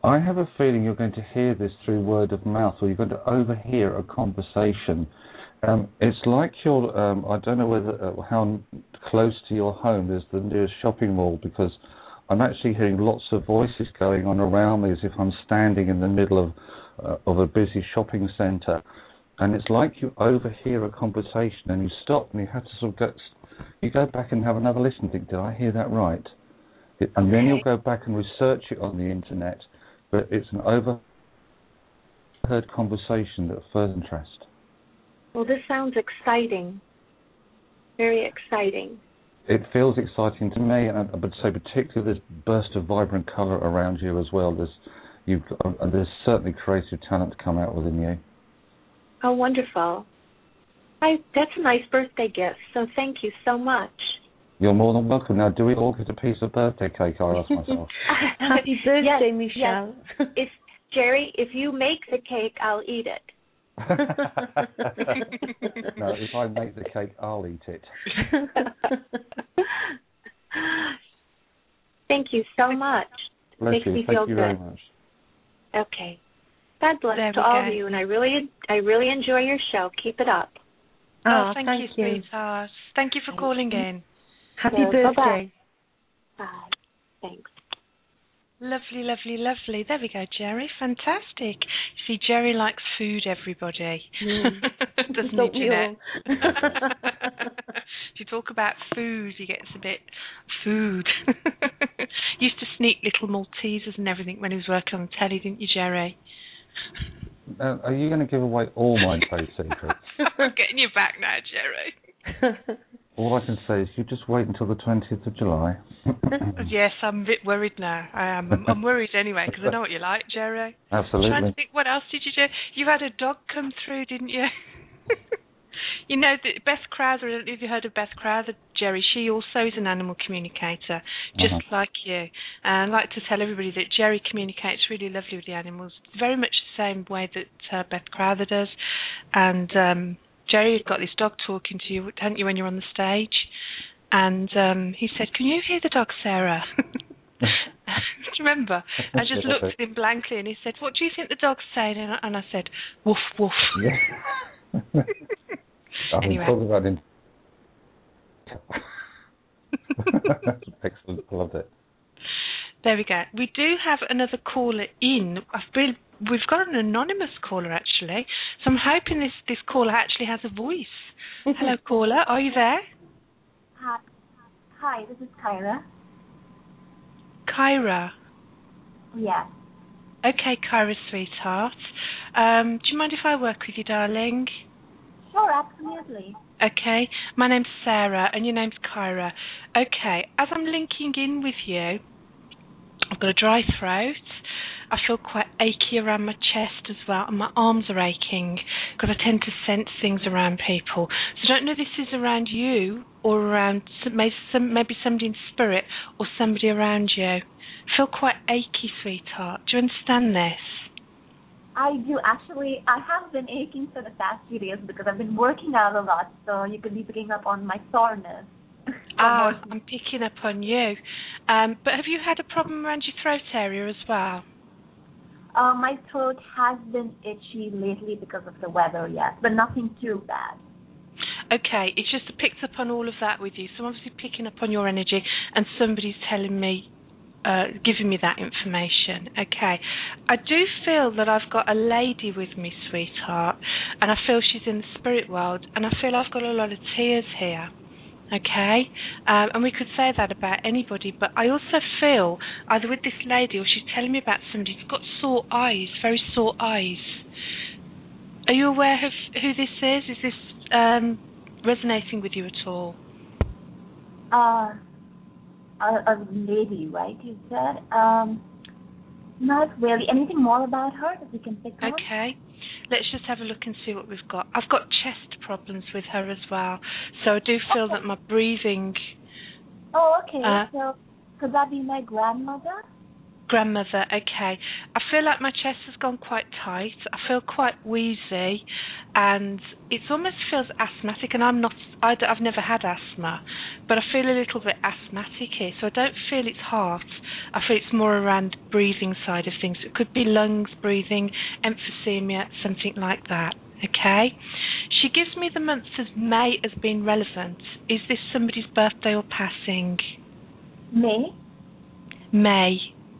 I have a feeling you're going to hear this through word of mouth, or you're going to overhear a conversation. It's like you're, I don't know whether how close to your home is the nearest shopping mall, because I'm actually hearing lots of voices going on around me as if I'm standing in the middle of a busy shopping centre. And it's like you overhear a conversation and you stop and you have to sort of go back and have another listen. Think, did I hear that right? And then you'll go back and research it on the internet. But it's an overheard conversation that first interest. Well, this sounds exciting. Very exciting. It feels exciting to me, and I would say particularly this burst of vibrant colour around you as well. There's certainly creative talent to come out within you. Oh, wonderful. That's a nice birthday gift, so thank you so much. You're more than welcome. Now, do we all get a piece of birthday cake? I ask myself. Happy birthday, yes, Michelle. Yes. Jerry, if you make the cake, I'll eat it. No, if I make the cake, I'll eat it. Thank you so much. Bless you. Thank you very much. Okay. God bless to all of you, and I really enjoy your show. Keep it up. Oh, thank you, sweetheart. Thank you for calling in. Happy birthday. Bye. Thanks. Lovely, lovely, lovely. There we go, Jerry. Fantastic. See, Jerry likes food, everybody. Doesn't he, Jeanette? If you talk about food, he gets a bit food. Used to sneak little Maltesers and everything when he was working on telly, didn't you, Jerry? Are you going to give away all my trade secrets? I'm getting you back now, Jerry. All I can say is you just wait until the 20th of July. Yes, I'm a bit worried now. I am. I'm worried anyway, because I know what you like, Jerry. Absolutely. I'm trying to think, what else did you do? You had a dog come through, didn't you? You know, Beth Crowther, I don't know if you heard of Beth Crowther, Jerry. She also is an animal communicator, just like you. And I'd like to tell everybody that Jerry communicates really lovely with the animals, very much the same way that Beth Crowther does. And Jerry had got this dog talking to you, hadn't you, when you're on the stage? And he said, "Can you hear the dog, Sarah?" Do you remember? I just looked at him blankly and he said, "What do you think the dog's saying?" And I said, "Woof, woof." Yeah. Anyway. Excellent. I loved it. There we go. We do have another caller in. We've got an anonymous caller, actually. So I'm hoping this caller actually has a voice. Hello, caller. Are you there? Hi, this is Kyra. Kyra? Yes. Okay, Kyra, sweetheart. Do you mind if I work with you, darling? Sure, absolutely. Okay. My name's Sarah, and your name's Kyra. Okay. As I'm linking in with you, I've got a dry throat. I feel quite achy around my chest as well, and my arms are aching because I tend to sense things around people. So I don't know if this is around you or around maybe somebody in spirit or somebody around you. I feel quite achy, sweetheart. Do you understand this? I do. Actually, I have been aching for the past few days because I've been working out a lot, so you could be picking up on my soreness. I'm picking up on you. But have you had a problem around your throat area as well? My throat has been itchy lately because of the weather, yes, but nothing too bad. Okay, it's just picked up on all of that with you. So I'm obviously picking up on your energy, and somebody's telling me, giving me that information. Okay, I do feel that I've got a lady with me, sweetheart, and I feel she's in the spirit world, and I feel I've got a lot of tears here. Okay, and we could say that about anybody, but I also feel either with this lady or she's telling me about somebody who's got sore eyes, very sore eyes. Are you aware of who this is? Is this resonating with you at all? A lady, right, you said? Not really. Anything more about her that we can pick up? Okay. Let's just have a look and see what we've got. I've got chest problems with her as well, so I do feel that my breathing... Oh, okay. So could that be my grandmother? Grandmother, okay. I feel like my chest has gone quite tight. I feel quite wheezy, and it almost feels asthmatic, and I've never had asthma, but I feel a little bit asthmatic here, so I don't feel it's heart. I feel it's more around the breathing side of things. It could be lungs, breathing, emphysema, something like that. Okay? She gives me the month of May as being relevant. Is this somebody's birthday or passing? May. May.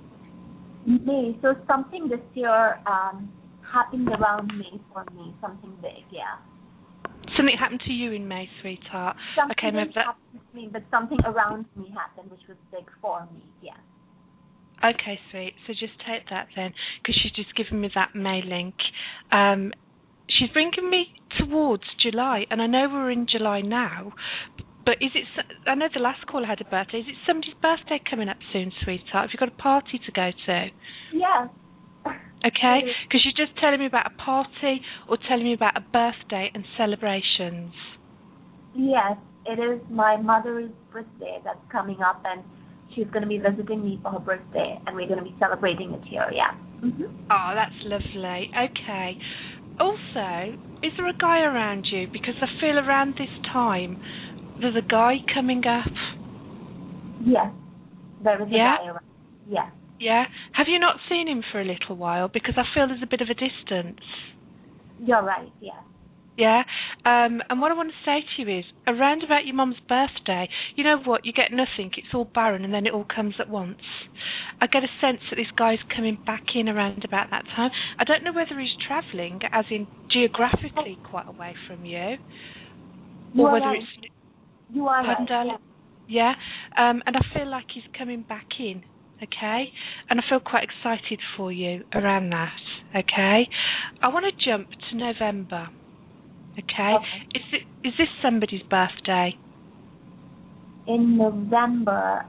So something this year happened around May for me, something big, yeah. Something happened to you in May, sweetheart. Something okay, maybe that. happened to me, but something around me happened, which was big for me, yeah. Okay, sweet. So just take that then, because she's just given me that May link. She's bringing me towards July, and I know we're in July now, but is it? I know the last caller had a birthday. Is it somebody's birthday coming up soon, sweetheart? Have you got a party to go to? Yes. Okay, because you're just telling me about a party or telling me about a birthday and celebrations. Yes, it is my mother's birthday that's coming up, and she's going to be visiting me for her birthday, and we're going to be celebrating it here, yeah. Mm-hmm. Oh, that's lovely. Okay. Also, is there a guy around you? Because I feel around this time, there's a guy coming up. Yes, there is a guy around. Yes. Yeah? Have you not seen him for a little while? Because I feel there's a bit of a distance. You're right, yes. Yeah? And what I want to say to you is, around about your mum's birthday, you know what, you get nothing, it's all barren, and then it all comes at once. I get a sense that this guy's coming back in around about that time. I don't know whether he's travelling, as in geographically quite away from you, or whether right. it's... You are right, yeah. And I feel like he's coming back in, okay? And I feel quite excited for you around that, okay? I want to jump to November. Okay. Is this somebody's birthday? In November,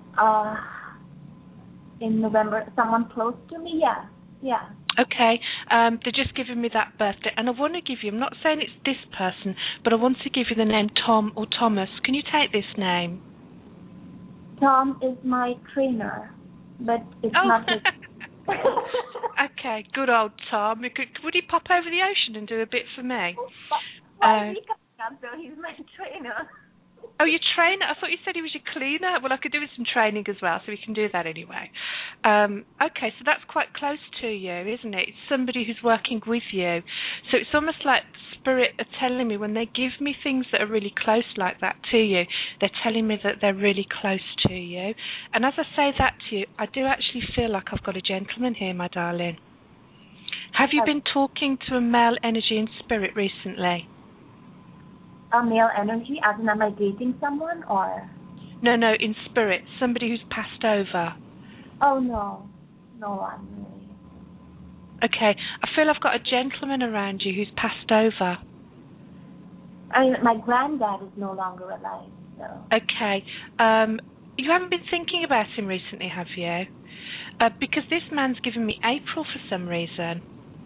someone close to me, yeah. Okay, they're just giving me that birthday, and I want to give you, I'm not saying it's this person, but I want to give you the name Tom or Thomas. Can you take this name? Tom is my trainer, but it's not his... Okay, good old Tom. Would he pop over the ocean and do a bit for me? Why is he coming up, though? He's my trainer. Oh, your trainer? I thought you said he was your cleaner. Well, I could do with some training as well, so we can do that anyway. Okay, so that's quite close to you, isn't it? It's somebody who's working with you. So it's almost like Spirit are telling me when they give me things that are really close like that to you, they're telling me that they're really close to you. And as I say that to you, I do actually feel like I've got a gentleman here, my darling. Have you been talking to a male energy in spirit recently? A male energy, as in am I dating someone, or? No, in spirit, somebody who's passed over. Oh, no one really. Okay, I feel I've got a gentleman around you who's passed over. I mean, my granddad is no longer alive, so. Okay, you haven't been thinking about him recently, have you? Because this man's given me April for some reason.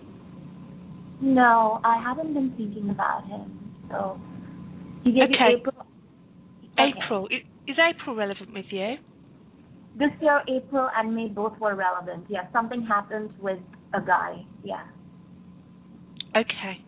No, I haven't been thinking about him, so. He gave you April? April. Is April relevant with you? This year, April and May both were relevant. Yeah, something happened with a guy. Yeah. Okay.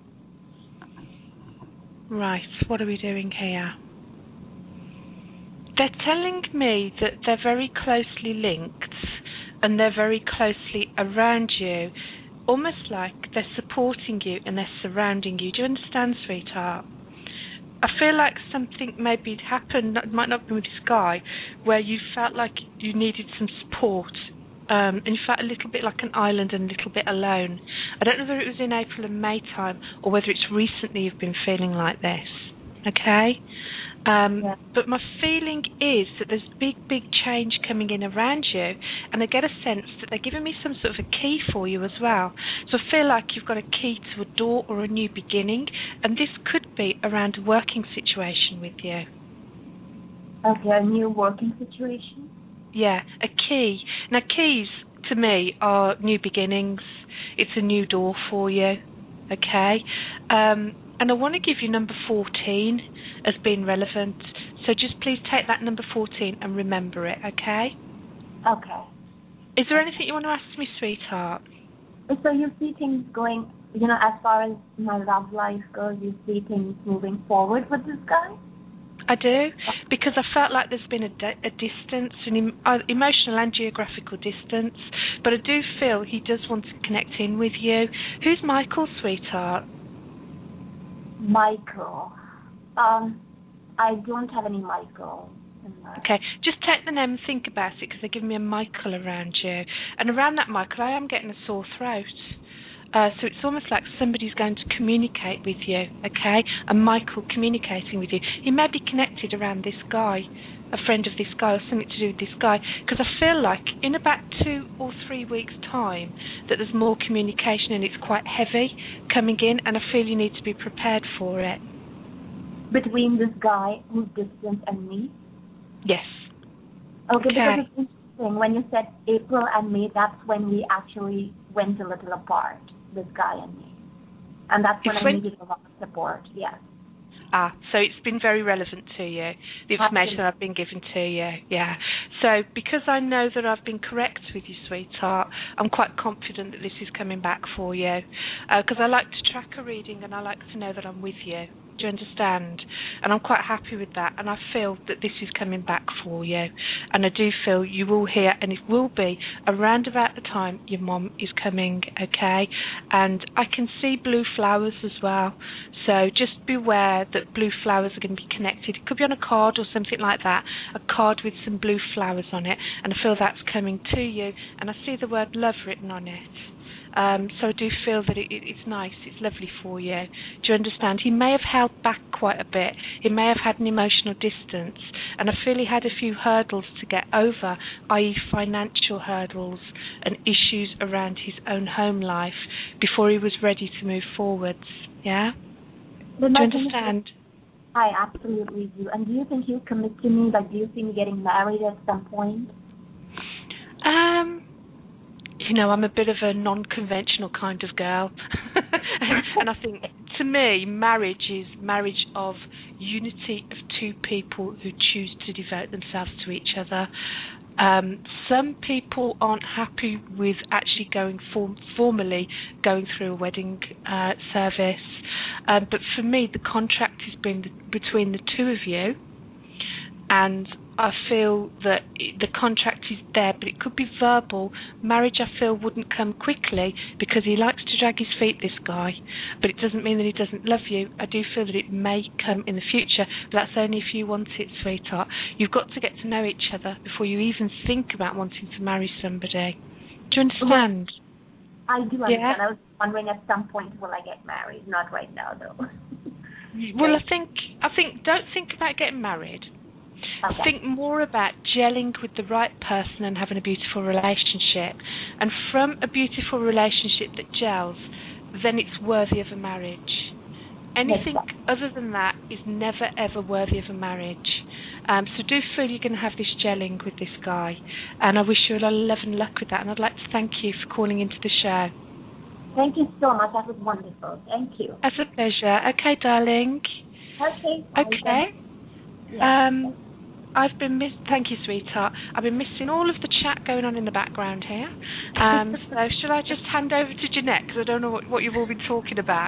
Right, what are we doing here? They're telling me that they're very closely linked and they're very closely around you, almost like they're supporting you and they're surrounding you. Do you understand, sweetheart? I feel like something maybe happened, it might not have been with this guy, where you felt like you needed some support and you felt a little bit like an island and a little bit alone. I don't know whether it was in April and May time or whether it's recently you've been feeling like this, okay? But my feeling is that there's big change coming in around you, and I get a sense that they're giving me some sort of a key for you as well. So I feel like you've got a key to a door or a new beginning, and this could be around a working situation with you. Okay, a new working situation? Yeah, a key. Now, keys to me are new beginnings. It's a new door for you, okay? And I want to give you number 14 as being relevant. So just please take that number 14 and remember it, okay? Okay. Is there anything you want to ask me, sweetheart? So you see things going, as far as my love life goes, you see things moving forward with this guy? I do, because I felt like there's been a distance, an emotional and geographical distance, but I do feel he does want to connect in with you. Who's Michael, sweetheart? Michael. I don't have any Michael. Okay, just take the name and think about it, because they're giving me a Michael around you. And around that Michael, I am getting a sore throat. So it's almost like somebody's going to communicate with you, okay? And Michael communicating with you. He may be connected around this guy, a friend of this guy, or something to do with this guy, because I feel like in about 2 or 3 weeks' time that there's more communication and it's quite heavy coming in, and I feel you need to be prepared for it. Between this guy who's distant and me? Yes. Okay, because it's interesting. When you said April and May, that's when we actually went a little apart, this guy and me. And that's when I needed a lot of support, yes. So it's been very relevant to you, the information that I've been given to you, yeah. So because I know that I've been correct with you, sweetheart, I'm quite confident that this is coming back for you. Because I like to track a reading and I like to know that I'm with you. Do you understand? And I'm quite happy with that, and I feel that this is coming back for you. And I do feel you will hear, and it will be around about the time your mum is coming, okay? And I can see blue flowers as well. So just beware that blue flowers are going to be connected. It could be on a card or something like that, a card with some blue flowers on it, and I feel that's coming to you. And I see the word love written on it. So I do feel that it's nice, it's lovely for you. Do you understand? He may have held back quite a bit. He may have had an emotional distance. And I feel he had a few hurdles to get over, i.e. financial hurdles and issues around his own home life before he was ready to move forwards. Yeah? Do you understand? I absolutely do. And do you think he'll commit to me? Like, do you see me getting married at some point? You know, I'm a bit of a non-conventional kind of girl. And I think, to me, marriage is marriage of unity of two people who choose to devote themselves to each other. Some people aren't happy with actually going formally going through a wedding service. But for me, the contract has been between the two of you, and I feel that the contract is there, but it could be verbal. Marriage, I feel, wouldn't come quickly because he likes to drag his feet, this guy. But it doesn't mean that he doesn't love you. I do feel that it may come in the future, but that's only if you want it, sweetheart. You've got to get to know each other before you even think about wanting to marry somebody. Do you understand? I do understand. Yeah? I was wondering at some point will I get married. Not right now, though. Well, I think don't think about getting married. Okay. Think more about gelling with the right person and having a beautiful relationship. And from a beautiful relationship that gels, then it's worthy of a marriage. Anything other than that is never, ever worthy of a marriage. So do feel you're going to have this gelling with this guy. And I wish you a lot of love and luck with that. And I'd like to thank you for calling into the show. Thank you so much. That was wonderful. Thank you. It's a pleasure. Okay, darling. Okay. Okay. Yeah. Thank you, sweetheart. I've been missing all of the chat going on in the background here. So shall I just hand over to Jeanette, because I don't know what you've all been talking about.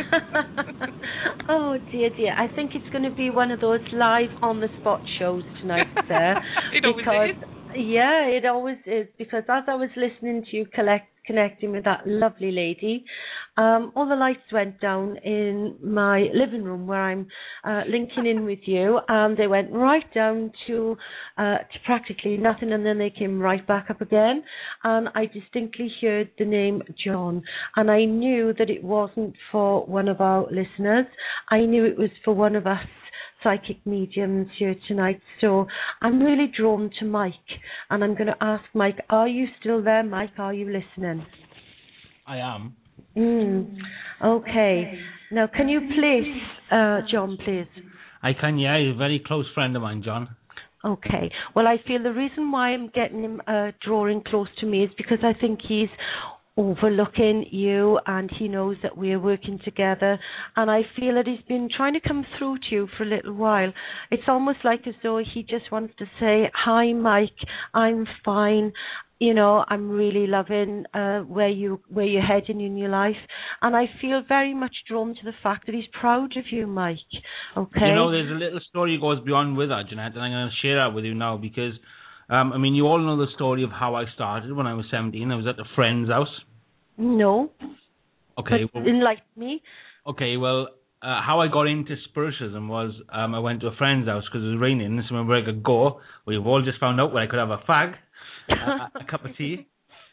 Oh, dear. I think it's going to be one of those live on-the-spot shows tonight, sir. It always is. Yeah, it always is, because as I was listening to you connecting with that lovely lady, all the lights went down in my living room where I'm linking in with you, and they went right down to practically nothing, and then they came right back up again, and I distinctly heard the name John, and I knew that it wasn't for one of our listeners. I knew it was for one of us psychic mediums here tonight. So I'm really drawn to Mike, and I'm going to ask Mike, are you still there, Mike? Are you listening? I am. Okay. Now, can you place John, please? I can, yeah. He's a very close friend of mine, John. Okay. Well, I feel the reason why I'm getting him drawing close to me is because I think he's overlooking you, and he knows that we're working together, and I feel that he's been trying to come through to you for a little while. It's almost like as though he just wants to say, hi Mike, I'm fine, I'm really loving where you're heading in your life, and I feel very much drawn to the fact that he's proud of you, Mike. Okay. There's a little story that goes beyond with that, Jeanette, and I'm going to share that with you now because, you all know the story of how I started when I was 17. I was at a friend's house. No. Okay. But enlighten me. Okay. Well, how I got into spiritualism was I went to a friend's house because it was raining, so whenever I could go, we've all just found out where I could have a fag. A cup of tea,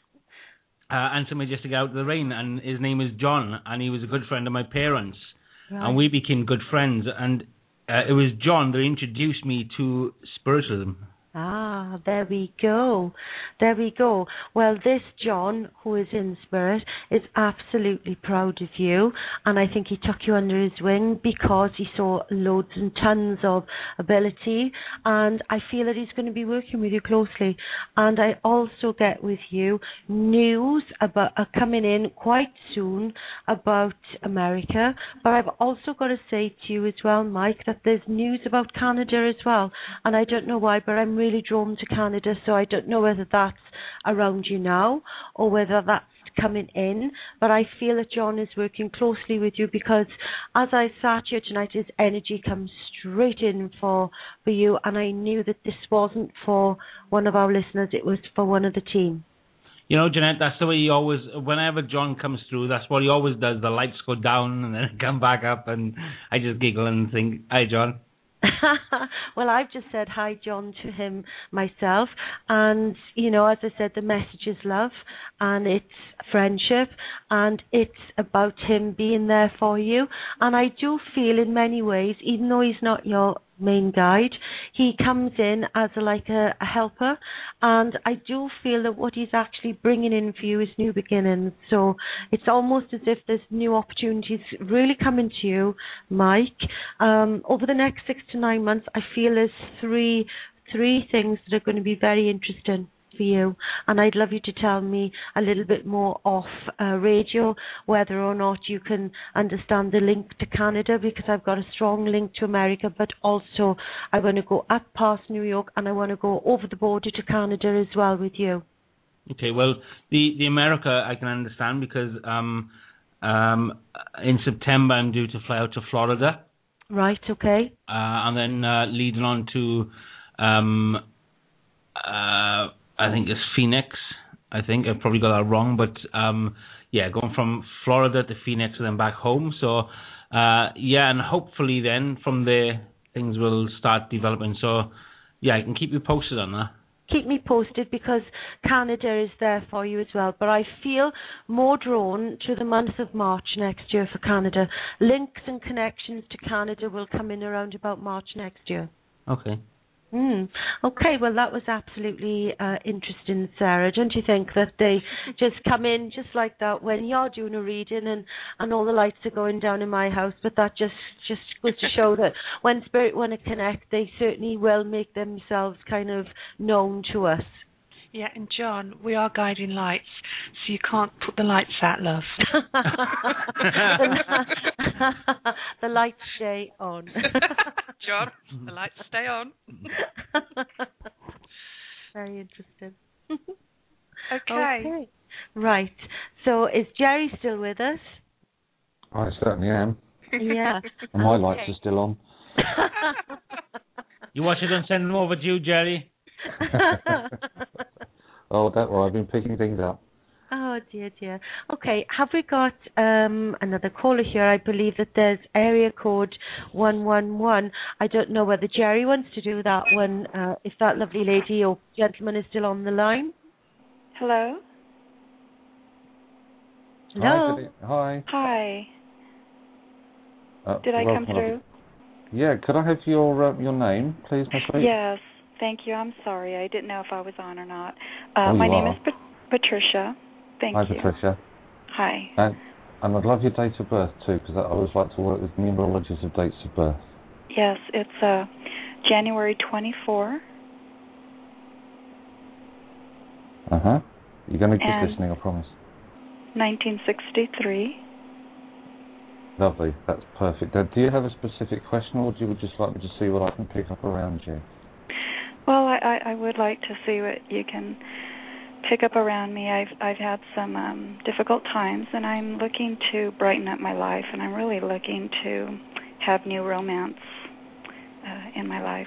and somebody just to get out of the rain. And his name is John, and he was a good friend of my parents, and we became good friends. And it was John that introduced me to spiritualism. Ah, there we go. There we go. Well, this John, who is in spirit, is absolutely proud of you, and I think he took you under his wing because he saw loads and tons of ability, and I feel that he's going to be working with you closely. And I also get with you news about coming in quite soon about America, but I've also got to say to you as well, Mike, that there's news about Canada as well, and I don't know why, but I'm really drawn to Canada, so I don't know whether that's around you now or whether that's coming in, but I feel that John is working closely with you because as I sat here tonight, his energy comes straight in for you, and I knew that this wasn't for one of our listeners, it was for one of the team. Jeanette, that's the way he always, whenever John comes through, that's what he always does. The lights go down and then come back up, and I just giggle and think, hi, John. Well, I've just said hi, John, to him myself, and as I said, the message is love, and it's friendship, and it's about him being there for you. And I do feel in many ways, even though he's not your main guide, he comes in as a helper, and I do feel that what he's actually bringing in for you is new beginnings. So it's almost as if there's new opportunities really coming to you, Mike. Over the next 6 to 9 months, I feel there's three things that are going to be very interesting for you, and I'd love you to tell me a little bit more off radio whether or not you can understand the link to Canada, because I've got a strong link to America, but also I want to go up past New York and I want to go over the border to Canada as well with you. Okay, well, the America I can understand because in September I'm due to fly out to Florida. Right, okay. And then leading on to I think it's Phoenix. I think I probably got that wrong, but going from Florida to Phoenix and then back home. So and hopefully then from there things will start developing. So I can keep you posted on that. Keep me posted because Canada is there for you as well. But I feel more drawn to the month of March next year for Canada. Links and connections to Canada will come in around about March next year. Okay. Okay, well, that was absolutely interesting, Sarah. Don't you think that they just come in just like that when you're doing a reading and all the lights are going down in my house? But that just goes to show that when Spirit want to connect, they certainly will make themselves kind of known to us. Yeah, and John, we are guiding lights, so you can't put the lights out, love. The lights stay on. John, the lights stay on. Very interesting. Okay. Right. So is Jerry still with us? I certainly am. Yeah. And my lights are still on. You want you to send them over to you, Jerry? Oh, don't worry, I've been picking things up. Oh, dear. Okay, have we got another caller here? I believe that there's area code 111. I don't know whether Jerry wants to do that one, if that lovely lady or gentleman is still on the line. Hello? Hello? Hi. Hi. Did I come through? Yeah, could I have your name, please, my sweet? Yes, thank you. I'm sorry. I didn't know if I was on or not. My name is Patricia. Thank you. Hi, Patricia. Hi. And I'd love your date of birth, too, because I always like to work with numerologists of dates of birth. Yes, it's January 24. Uh-huh. You're going to keep listening, I promise. 1963. Lovely. That's perfect. Do you have a specific question, or would you just like me to see what I can pick up around you? Well, I would like to see what you can pick up around me. I've had some difficult times, and I'm looking to brighten up my life, and I'm really looking to have new romance in my life.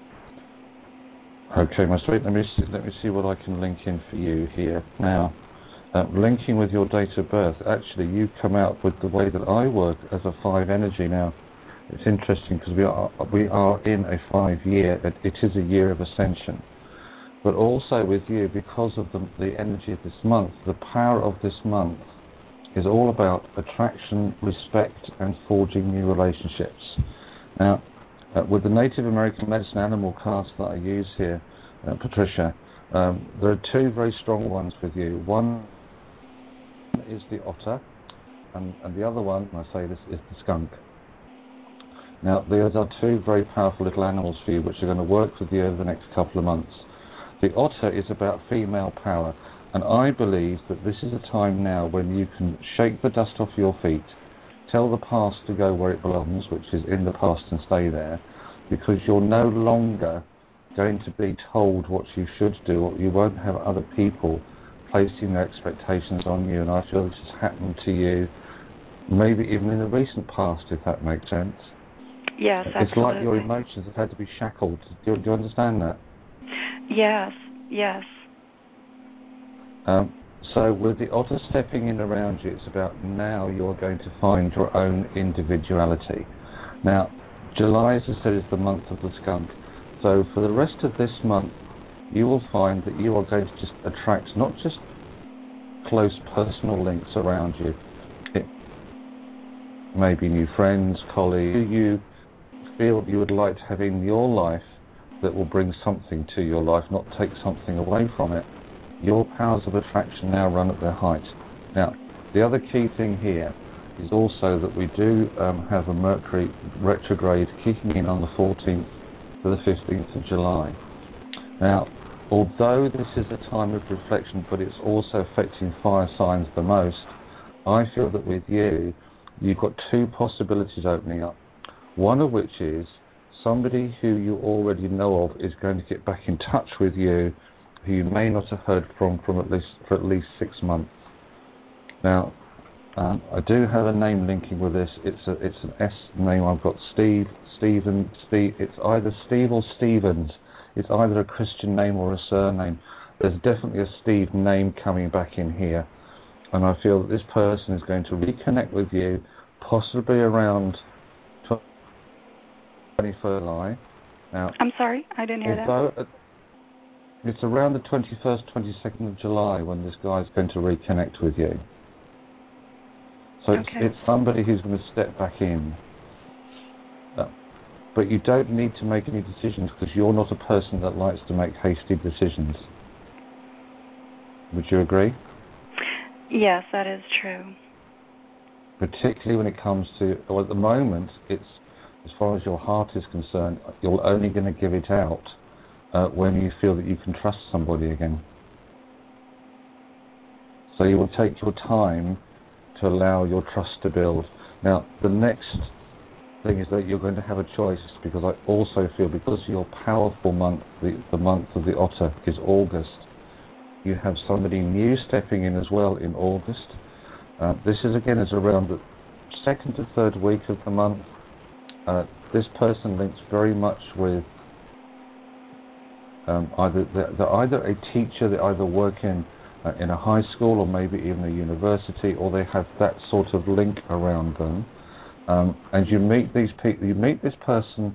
Okay, my sweet. Let me see what I can link in for you here now. Linking with your date of birth. Actually, you come out with the way that I work as a 5 energy now. It's interesting because we are in a 5 year. It is a year of ascension. But also with you, because of the energy of this month, the power of this month is all about attraction, respect, and forging new relationships. Now, with the Native American medicine animal cards that I use here, Patricia, there are 2 very strong ones with you. One is the otter, and the other one, I say this, is the skunk. Now, these are 2 very powerful little animals for you, which are going to work with you over the next couple of months. The otter is about female power, and I believe that this is a time now when you can shake the dust off your feet, tell the past to go where it belongs, which is in the past, and stay there, because you're no longer going to be told what you should do, or you won't have other people placing their expectations on you. And I feel this has happened to you, maybe even in the recent past, if that makes sense. Yes, absolutely. It's like your emotions have had to be shackled. Do you understand that? Yes, yes. So with the otter stepping in around you, it's about now you're going to find your own individuality. Now, July, as I said, is the month of the skunk. So for the rest of this month, you will find that you are going to just attract not just close personal links around you. It may be new friends, colleagues, who you feel you would like to have in your life that will bring something to your life, not take something away from it. Your powers of attraction now run at their height. Now, the other key thing here is also that we do have a Mercury retrograde kicking in on the 14th to the 15th of July. Now, although this is a time of reflection, but it's also affecting fire signs the most, I feel that with you, you've got 2 possibilities opening up. One of which is somebody who you already know of is going to get back in touch with you, who you may not have heard from at least 6 months. Now, I do have a name linking with this. It's an S name. I've got Steve. It's either Steve or Stevens. It's either a Christian name or a surname. There's definitely a Steve name coming back in here, and I feel that this person is going to reconnect with you, possibly around 23rd July. Now, I'm sorry, I didn't hear that. It's around the 21st, 22nd of July when this guy's going to reconnect with you. So it's somebody who's going to step back in. But you don't need to make any decisions because you're not a person that likes to make hasty decisions. Would you agree? Yes, that is true. Particularly when it comes to, well, at the moment, it's, as far as your heart is concerned, you're only going to give it out when you feel that you can trust somebody again. So you will take your time to allow your trust to build. Now, the next thing is that you're going to have a choice, because I also feel because your powerful month, the month of the otter, is August, you have somebody new stepping in as well in August. This is again is around the 2nd to 3rd week of the month. This person links very much with they're either a teacher, they either work in a high school or maybe even a university, or they have that sort of link around them. And you meet these people. You meet this person.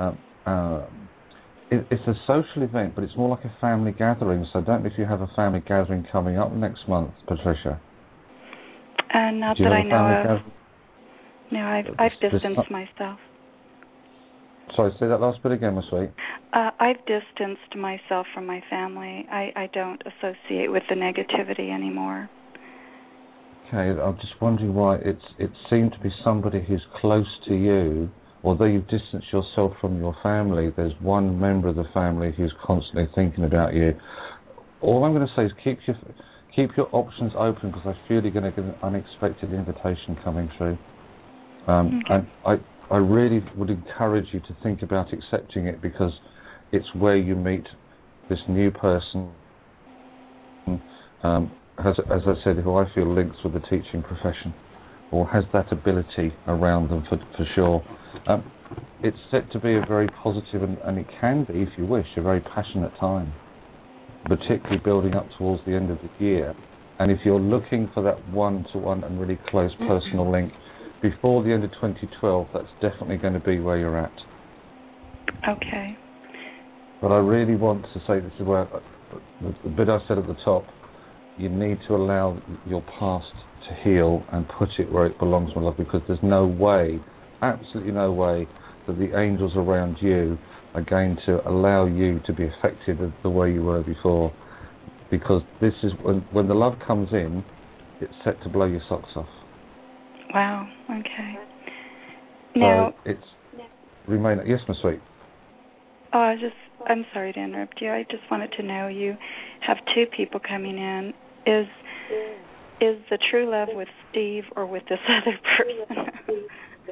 It's a social event, but it's more like a family gathering. So I don't know if you have a family gathering coming up next month, Patricia. Not that I know of. No, I've distanced myself. Sorry, say that last bit again, my sweet. I've distanced myself from my family. I don't associate with the negativity anymore. Okay, I'm just wondering why it seemed to be somebody who's close to you. Although you've distanced yourself from your family, there's one member of the family who's constantly thinking about you. All I'm going to say is keep your options open, because I feel you're going to get an unexpected invitation coming through. And I really would encourage you to think about accepting it, because it's where you meet this new person as I said, who I feel links with the teaching profession, or has that ability around them for sure. It's set to be a very positive, and it can be, if you wish, a very passionate time, particularly building up towards the end of the year. And if you're looking for that one-to-one and really close personal link before the end of 2012, that's definitely going to be where you're at. Okay. But I really want to say, this is where the bit I said at the top, you need to allow your past to heal and put it where it belongs, my love, because there's no way, absolutely no way, that the angels around you are going to allow you to be affected the way you were before. Because this is when the love comes in, it's set to blow your socks off. Wow. Okay. So now it's remain. Yes, my sweet. Oh, I'm sorry to interrupt you. I just wanted to know, you have two people coming in. Is the true love with Steve or with this other person?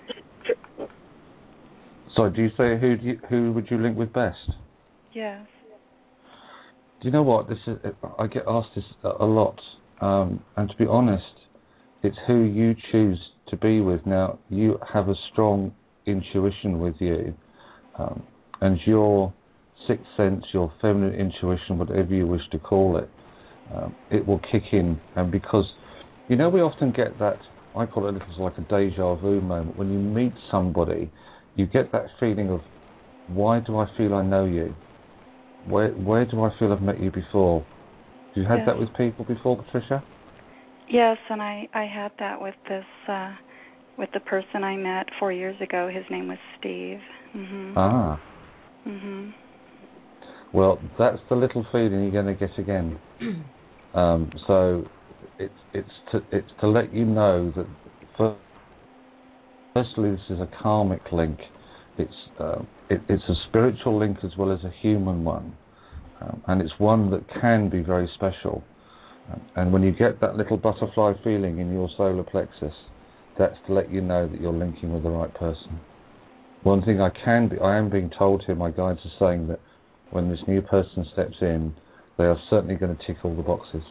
So do you say who would you link with best? Yes. Do you know what? I get asked this a lot, and to be honest, it's who you choose to be with. Now, you have a strong intuition with you, and your sixth sense, your feminine intuition, whatever you wish to call it, it will kick in. And because, we often get that, I call it a little like a deja vu moment. When you meet somebody, you get that feeling of, why do I feel I know you? Where do I feel I've met you before? Have you had that with people before, Patricia? Yes, and I had that with this with the person I met 4 years ago. His name was Steve. Mm-hmm. Ah. Mhm. Well, that's the little feeling you're going to get again. So it's to let you know that firstly, this is a karmic link. It's a spiritual link as well as a human one, and it's one that can be very special. And when you get that little butterfly feeling in your solar plexus, that's to let you know that you're linking with the right person. One thing I am being told here, my guides are saying that when this new person steps in, they are certainly going to tick all the boxes.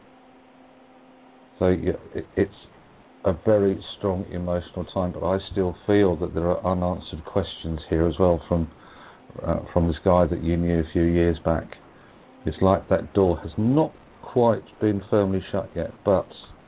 So it's a very strong emotional time, but I still feel that there are unanswered questions here as well from this guy that you knew a few years back. It's like that door has not quite been firmly shut yet, but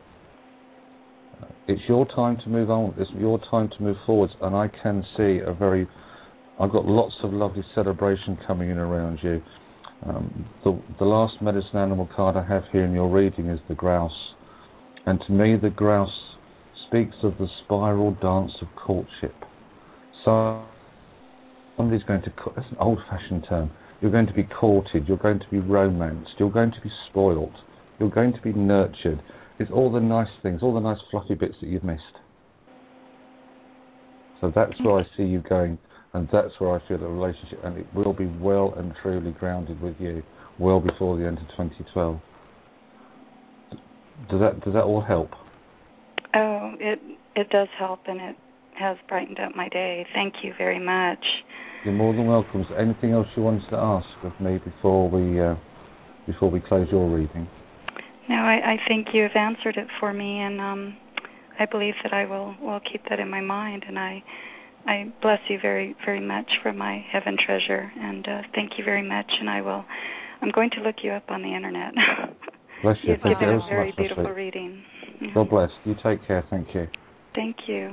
it's your time to move on. It's your time to move forwards, and I can see I've got lots of lovely celebration coming in around you. The last medicine animal card I have here in your reading is the grouse, and to me the grouse speaks of the spiral dance of courtship. So somebody's going to, that's an old-fashioned term, you're going to be courted, you're going to be romanced, you're going to be spoilt, you're going to be nurtured. It's all the nice things, all the nice fluffy bits that you've missed. So that's where I see you going, and that's where I feel the relationship, and it will be well and truly grounded with you well before the end of 2012. Does that all help? Oh, it does help, and it has brightened up my day. Thank you very much. You're more than welcome. Is there anything else you wanted to ask of me before we close your reading? No, I think you have answered it for me, and I believe that I will keep that in my mind, and I bless you very, very much for my heaven treasure, and thank you very much, and I'm going to look you up on the internet. Bless you. You've given a very beautiful reading. God bless. You take care. Thank you. Thank you.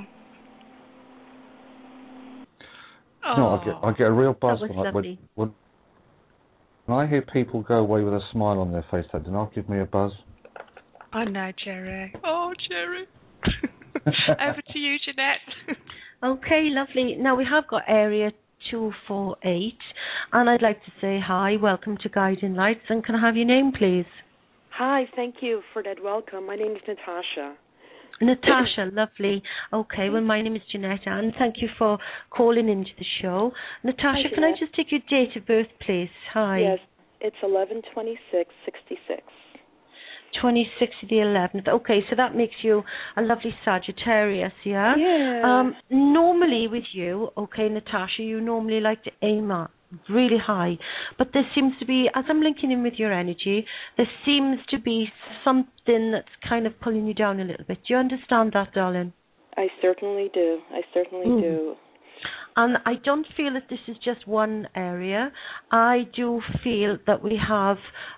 No, I get a real buzz when I hear people go away with a smile on their face. That does not give me a buzz. I know, Jerry. Oh, Jerry. Over to you, Jeanette. Okay, lovely. Now we have got area 248, and I'd like to say hi, welcome to Guiding Lights, and can I have your name, please? Hi, thank you for that welcome. My name is Natasha. Natasha, lovely. Okay, well, my name is Jeanette Ann. Thank you for calling into the show. Natasha, Hi, can I just take your date of birth, please? Hi. Yes, it's 11/26/66. 26th of the 11th. Okay, so that makes you a lovely Sagittarius, yeah? Yeah. Normally with you, okay, Natasha, you normally like to aim really high. But there seems to be, as I'm linking in with your energy, there seems to be something that's kind of pulling you down a little bit. Do you understand that, darling? I certainly do. Do. And I don't feel that this is just one area. I do feel that we have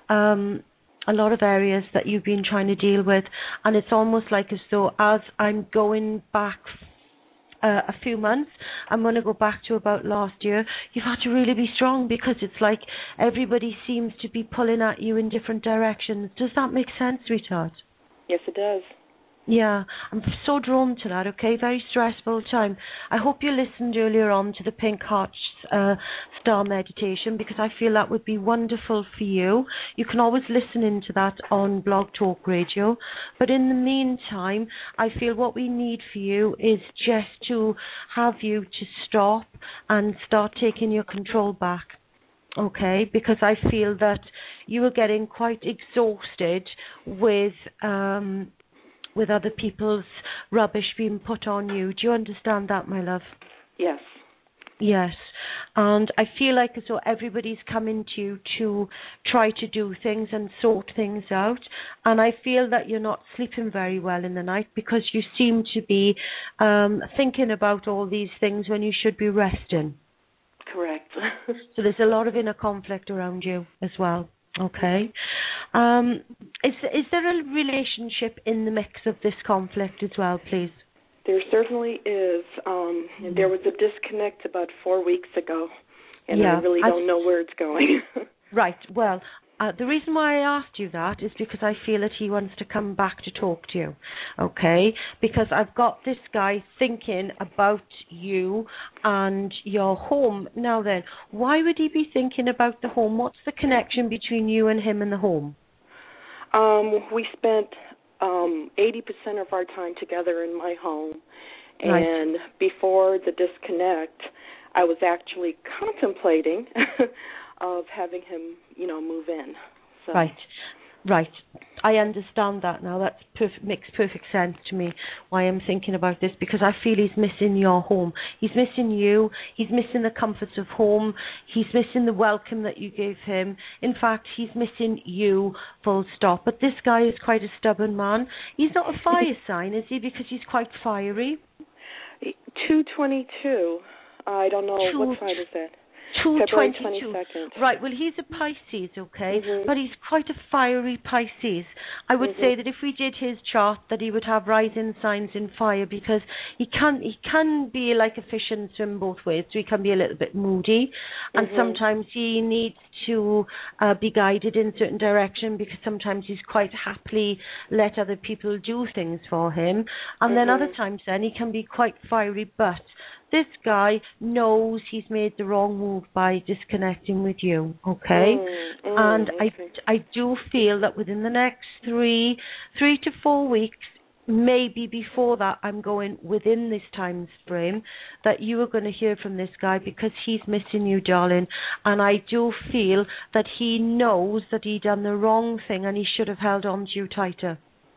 a lot of areas that you've been trying to deal with, and it's almost like as though as I'm going back a few months, I'm going to go back to about last year, you've had to really be strong, because it's like everybody seems to be pulling at you in different directions. Does that make sense, sweetheart? Yes, it does. Yeah, I'm so drawn to that, okay? Very stressful time. I hope you listened earlier on to the Pink Heart Star Meditation, because I feel that would be wonderful for you. You can always listen into that on Blog Talk Radio. But in the meantime, I feel what we need for you is just to have you to stop and start taking your control back. Okay, because I feel that you are getting quite exhausted with other people's rubbish being put on you. Do you understand that, my love? Yes. Yes. And I feel like as though everybody's coming to you to try to do things and sort things out. And I feel that you're not sleeping very well in the night, because you seem to be thinking about all these things when you should be resting. Correct. So there's a lot of inner conflict around you as well. Okay. Is there a relationship in the mix of this conflict as well, please? There certainly is. There was a disconnect about 4 weeks ago, and I really don't know where it's going. Right. Well, the reason why I asked you that is because I feel that he wants to come back to talk to you, okay? Because I've got this guy thinking about you and your home. Now then, why would he be thinking about the home? What's the connection between you and him and the home? We spent 80% of our time together in my home, and before the disconnect, I was actually contemplating of having him, move in. So. Right. I understand that now. That makes perfect sense to me, why I'm thinking about this, because I feel he's missing your home. He's missing you. He's missing the comforts of home. He's missing the welcome that you gave him. In fact, he's missing you, full stop. But this guy is quite a stubborn man. He's not a fire sign, is he? Because he's quite fiery. 222. I don't know. What sign is that? 222. Right, well, he's a Pisces, okay, but he's quite a fiery Pisces. I would say that if we did his chart, that he would have rising signs in fire, because he can be like a fish and swim both ways. So he can be a little bit moody, and sometimes he needs to be guided in a certain direction, because sometimes he's quite happily let other people do things for him, and then other times then he can be quite fiery. But this guy knows he's made the wrong move by disconnecting with you, okay? And I do feel that within the next 3 to 4 weeks, maybe before that, I'm going within this time frame, that you are going to hear from this guy, because he's missing you, darling. And I do feel that he knows that he done the wrong thing, and he should have held on to you tighter.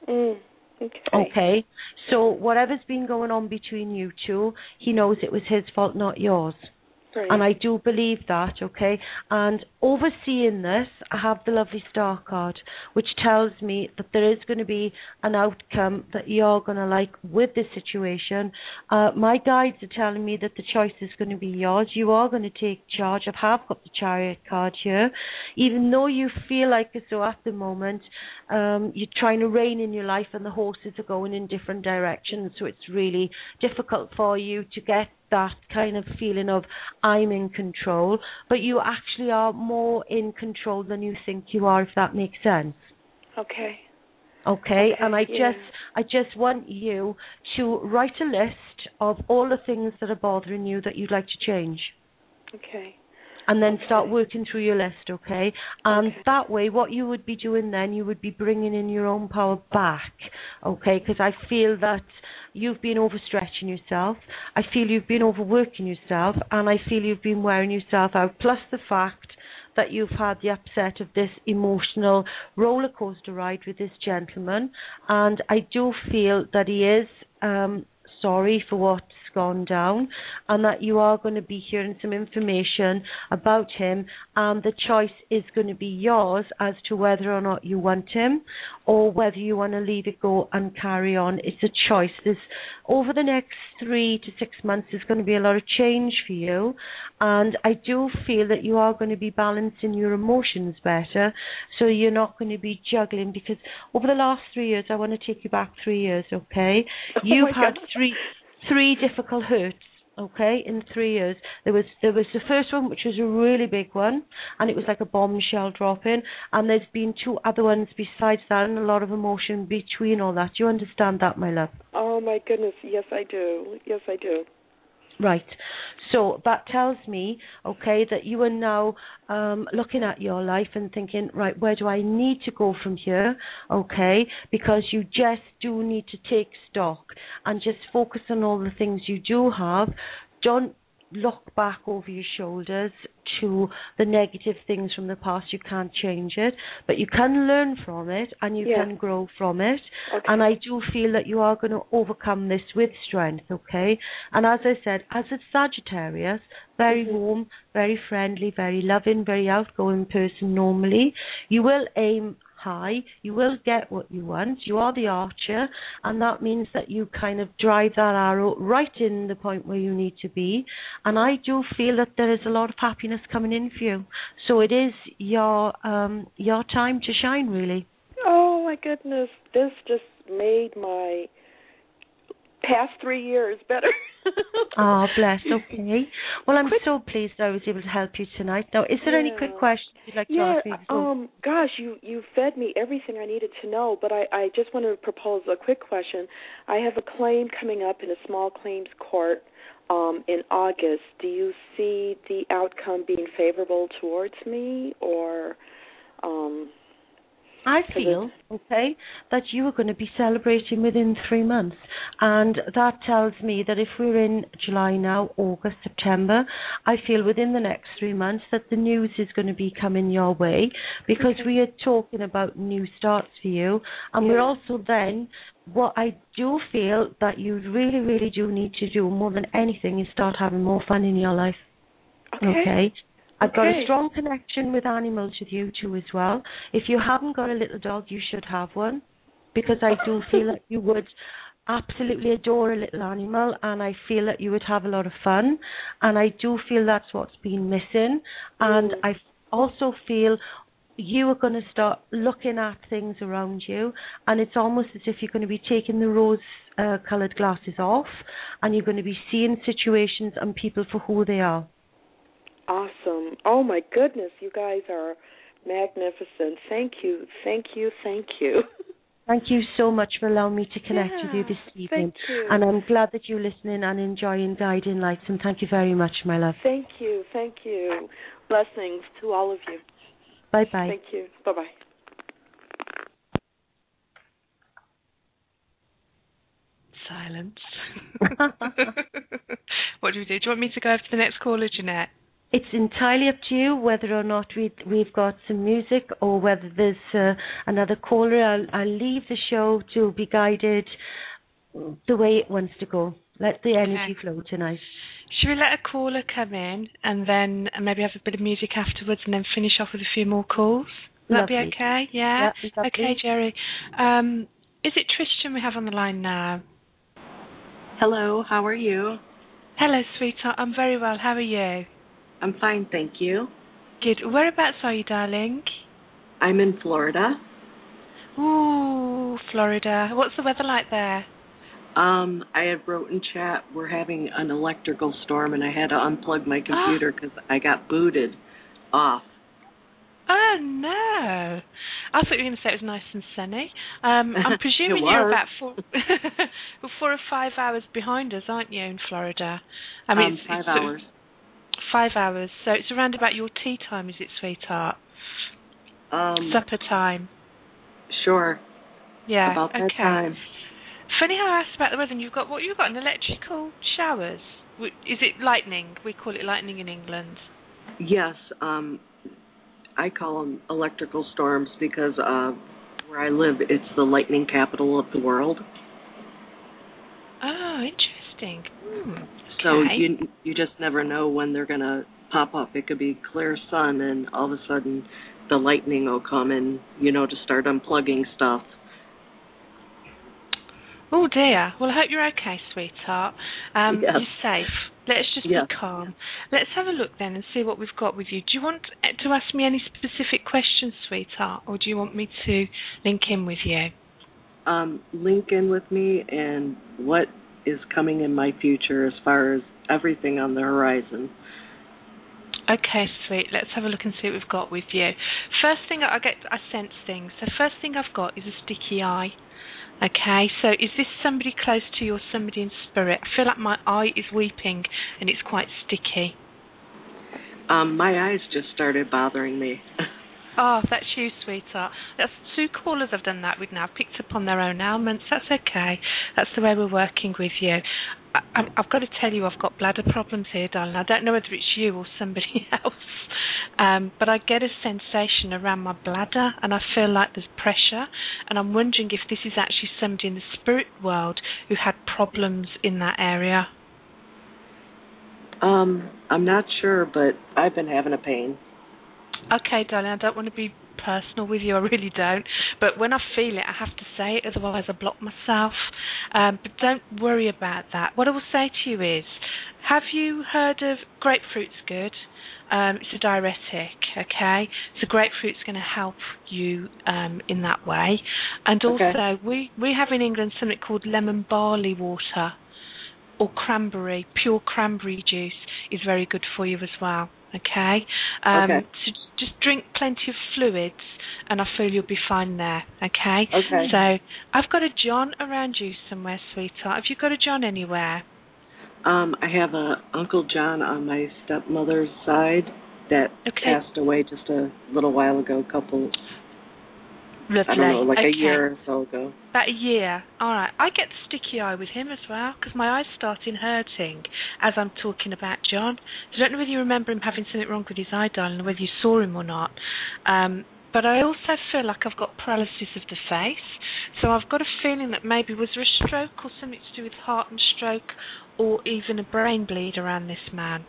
Okay. So whatever's been going on between you two, he knows it was his fault, not yours. Right. And I do believe that, okay? And overseeing this, I have the lovely star card, which tells me that there is going to be an outcome that you're going to like with this situation. My guides are telling me that the choice is going to be yours. You are going to take charge. I have got the Chariot card here. Even though you feel like as though at the moment you're trying to rein in your life and the horses are going in different directions, so it's really difficult for you to get that kind of feeling of I'm in control, but you actually are more in control than you think you are, if that makes sense. Okay. And I just want you to write a list of all the things that are bothering you that you'd like to change. Okay. And then start working through your list, okay? And that way, what you would be doing then, you would be bringing in your own power back, okay? Because I feel that you've been overstretching yourself. I feel you've been overworking yourself. And I feel you've been wearing yourself out. Plus the fact that you've had the upset of this emotional roller coaster ride with this gentleman. And I do feel that he is sorry for what's gone down, and that you are going to be hearing some information about him, and the choice is going to be yours as to whether or not you want him or whether you want to leave it go and carry on. It's a choice. Over the next 3 to 6 months, there's going to be a lot of change for you, and I do feel that you are going to be balancing your emotions better, so you're not going to be juggling, because over the last 3 years, I want to take you back 3 years, okay? You've had three difficult hurts, okay, in 3 years. There was the first one, which was a really big one, and it was like a bombshell dropping, and there's been 2 other ones besides that, and a lot of emotion between all that. Do you understand that, my love? Oh, my goodness. Yes, I do. Yes, I do. Right. So that tells me, okay, that you are now looking at your life and thinking, right, where do I need to go from here, okay, because you just do need to take stock and just focus on all the things you do have. Don't look back over your shoulders to the negative things from the past. You can't change it, but you can learn from it and you can grow from it. Okay. And I do feel that you are going to overcome this with strength, okay? And as I said, as a Sagittarius, very warm, very friendly, very loving, very outgoing person normally, you will aim high, you will get what you want. You are the archer, and that means that you kind of drive that arrow right in the point where you need to be. And I do feel that there is a lot of happiness coming in for you. So it is your time to shine, really. Oh my goodness, this just made my past 3 years better. Oh, bless. Okay. Well, I'm so pleased I was able to help you tonight. Now, is there any quick questions you'd like to ask me? Gosh, you fed me everything I needed to know, but I just want to propose a quick question. I have a claim coming up in a small claims court in August. Do you see the outcome being favorable towards me, or... I feel, okay, that you are going to be celebrating within 3 months. And that tells me that if we're in July now, August, September, I feel within the next 3 months that the news is going to be coming your way, because we are talking about new starts for you. And we're also then, what I do feel that you really, really do need to do more than anything is start having more fun in your life. Okay? I've got a strong connection with animals with you too as well. If you haven't got a little dog, you should have one, because I do feel that you would absolutely adore a little animal, and I feel that you would have a lot of fun, and I do feel that's what's been missing. And I also feel you are going to start looking at things around you, and it's almost as if you're going to be taking the rose-coloured glasses off, and you're going to be seeing situations and people for who they are. Awesome. Oh, my goodness. You guys are magnificent. Thank you. Thank you. Thank you. Thank you so much for allowing me to connect with you this evening. Thank you. And I'm glad that you're listening and enjoying Guiding Lights. And thank you very much, my love. Thank you. Thank you. Blessings to all of you. Bye-bye. Thank you. Bye-bye. Silence. What do we do? Do you want me to go over to the next caller, Jeanette? It's entirely up to you whether or not we've got some music or whether there's another caller. I'll leave the show to be guided the way it wants to go. Let the energy flow tonight. Should we let a caller come in and then maybe have a bit of music afterwards and then finish off with a few more calls? Would that be okay? Yeah? Okay, Jerry. Is it Tristan we have on the line now? Hello, how are you? Hello, sweetheart. I'm very well. How are you? I'm fine, thank you. Good. Whereabouts are you, darling? I'm in Florida. Ooh, Florida. What's the weather like there? I had wrote in chat, we're having an electrical storm, and I had to unplug my computer because I got booted off. Oh, no. I thought you were going to say it was nice and sunny. I'm presuming you're about 4 or 5 hours behind us, aren't you, in Florida? I mean, 5 hours. 5 hours. So it's around about your tea time, is it, sweetheart? Supper time. Sure. Yeah. About that time. Funny how I asked about the weather, and you've got an electrical showers. Is it lightning? We call it lightning in England. Yes. I call them electrical storms because where I live, it's the lightning capital of the world. Oh, interesting. So you just never know when they're going to pop up. It could be clear sun, and all of a sudden the lightning will come and, to start unplugging stuff. Oh, dear. Well, I hope you're okay, sweetheart. Yes. You're safe. Let's just be calm. Let's have a look then and see what we've got with you. Do you want to ask me any specific questions, sweetheart, or do you want me to link in with you? Link in with me and what is coming in my future as far as everything on the horizon. Okay, sweet. Let's have a look and see what we've got with you. First thing I sense things. So first thing I've got is a sticky eye. Okay, so is this somebody close to you or somebody in spirit? I feel like my eye is weeping and it's quite sticky. My eyes just started bothering me. Oh, that's you, sweetheart. That's 2 callers I've done that with now. I've picked up on their own ailments. That's okay. That's the way we're working with you. I've got to tell you, I've got bladder problems here, darling. I don't know whether it's you or somebody else, but I get a sensation around my bladder, and I feel like there's pressure, and I'm wondering if this is actually somebody in the spirit world who had problems in that area. I'm not sure, but I've been having a pain. Okay, darling, I don't want to be personal with you, I really don't. But when I feel it, I have to say it, otherwise I block myself. But don't worry about that. What I will say to you is, have you heard of grapefruit's good? It's a diuretic, okay? So grapefruit's going to help you in that way. And also, we have in England something called lemon barley water, or cranberry, pure cranberry juice is very good for you as well, okay? So just drink plenty of fluids, and I feel you'll be fine there, okay? Okay. So I've got a John around you somewhere, sweetheart. Have you got a John anywhere? I have a Uncle John on my stepmother's side that passed away just a little while ago, Lovely. I don't know, like a year or so ago. About a year. All right. I get the sticky eye with him as well because my eyes starting hurting as I'm talking about John. So I don't know whether you remember him having something wrong with his eye, darling, or whether you saw him or not. But I also feel like I've got paralysis of the face. So I've got a feeling that maybe was there a stroke or something to do with heart and stroke or even a brain bleed around this man?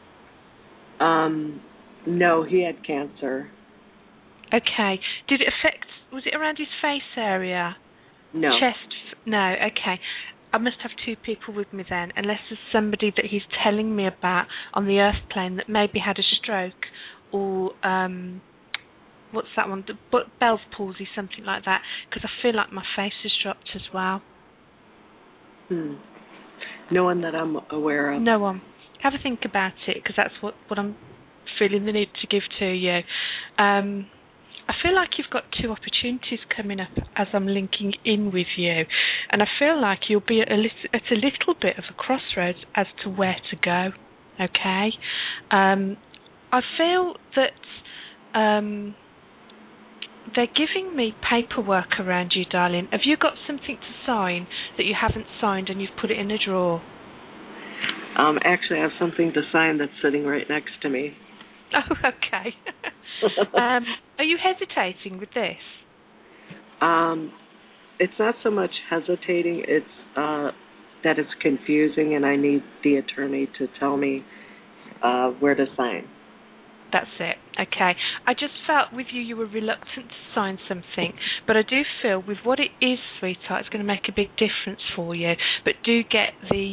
No, he had cancer. Okay. Did it affect... Was it around his face area? No. Chest? No, okay. I must have 2 people with me then, unless there's somebody that he's telling me about on the earth plane that maybe had a stroke or, what's that one? Bell's palsy, something like that, because I feel like my face has dropped as well. No one that I'm aware of. No one. Have a think about it, because that's what I'm feeling the need to give to you. I feel like you've got 2 opportunities coming up as I'm linking in with you, and I feel like you'll be at a little bit of a crossroads as to where to go, okay? I feel that they're giving me paperwork around you, darling. Have you got something to sign that you haven't signed and you've put it in a drawer? Actually, I have something to sign that's sitting right next to me. Oh, okay. Are you hesitating with this? It's not so much hesitating, it's that it's confusing and I need the attorney to tell me where to sign. That's it. Okay. I just felt with you were reluctant to sign something, but I do feel with what it is, sweetheart, it's going to make a big difference for you. But do get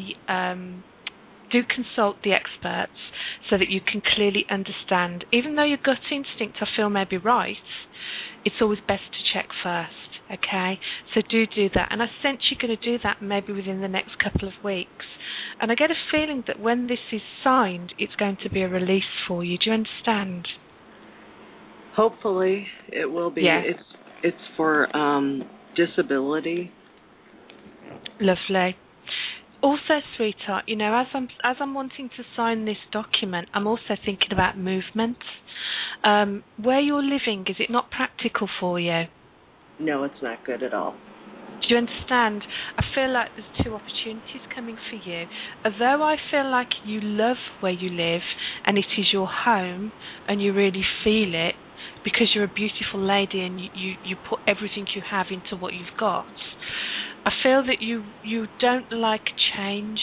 do consult the experts so that you can clearly understand. Even though your gut instinct, I feel, may be right, it's always best to check first, okay? So do that. And I sense you're going to do that maybe within the next couple of weeks. And I get a feeling that when this is signed, it's going to be a release for you. Do you understand? Hopefully it will be. Yeah. It's for disability. Lovely. Also, sweetheart, you know, as I'm wanting to sign this document, I'm also thinking about movement. Where you're living, is it not practical for you? No, it's not good at all. Do you understand? I feel like there's 2 opportunities coming for you. Although I feel like you love where you live and it is your home and you really feel it because you're a beautiful lady and you put everything you have into what you've got, I feel that you don't like change.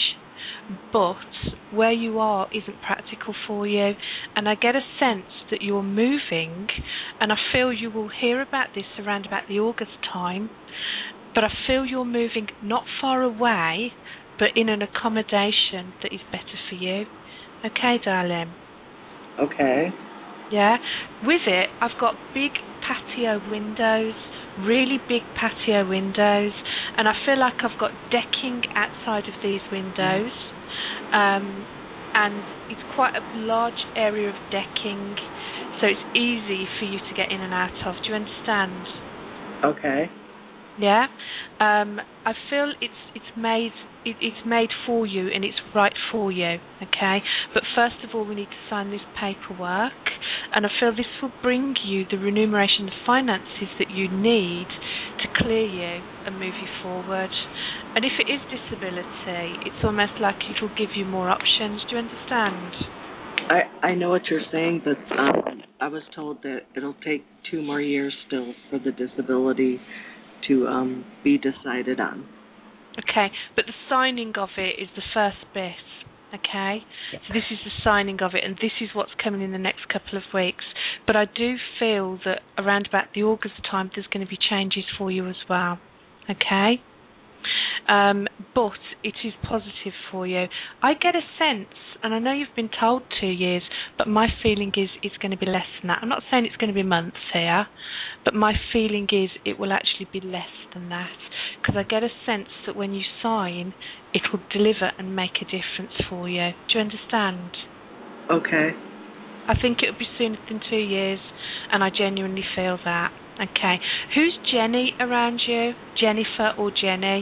but where you are isn't practical for you, and I get a sense that you're moving, and I feel you will hear about this around about the August time, but I feel you're moving not far away, but in an accommodation that is better for you. Okay, darling? Okay. Yeah? With it, I've got big patio windows, really big patio windows, and I feel like I've got decking outside of these windows, and it's quite a large area of decking, so it's easy for you to get in and out of. Do you understand? Okay. Yeah? I feel it's made for you and it's right for you, okay? But first of all, we need to sign this paperwork, and I feel this will bring you the remuneration of finances that you need to clear you and move you forward. And if it is disability, it's almost like it will give you more options. Do you understand? I know what you're saying, but I was told that it'll take 2 more years still for the disability to be decided on. Okay, but the signing of it is the first bit, okay? So this is the signing of it, and this is what's coming in the next couple of weeks. But I do feel that around about the August time, there's going to be changes for you as well, okay? But it is positive for you. I get a sense, and I know you've been told 2 years, but my feeling is it's going to be less than that. I'm not saying it's going to be months here, but my feeling is it will actually be less than that, because I get a sense that when you sign, it will deliver and make a difference for you. Do you understand? Okay. I think it will be sooner than 2 years, and I genuinely feel that. Okay. Who's Jenny around you? Jennifer or Jenny?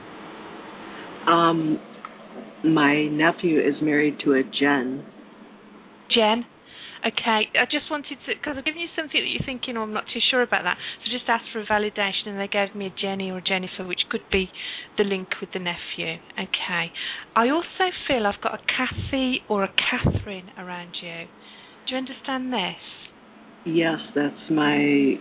My nephew is married to a Jen. Jen? Okay, I just wanted to, because I've given you something that you're thinking, oh, I'm not too sure about that, so just asked for a validation, and they gave me a Jenny or a Jennifer, which could be the link with the nephew. Okay. I also feel I've got a Kathy or a Catherine around you. Do you understand this? Yes, that's my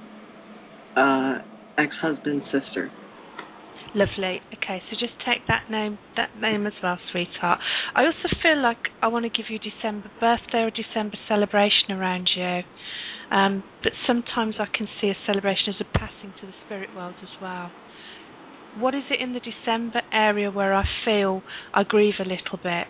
ex-husband's sister. Lovely. Okay, so just take that name as well, sweetheart. I also feel like I want to give you a December birthday or a December celebration around you. But sometimes I can see a celebration as a passing to the spirit world as well. What is it in the December area where I feel I grieve a little bit?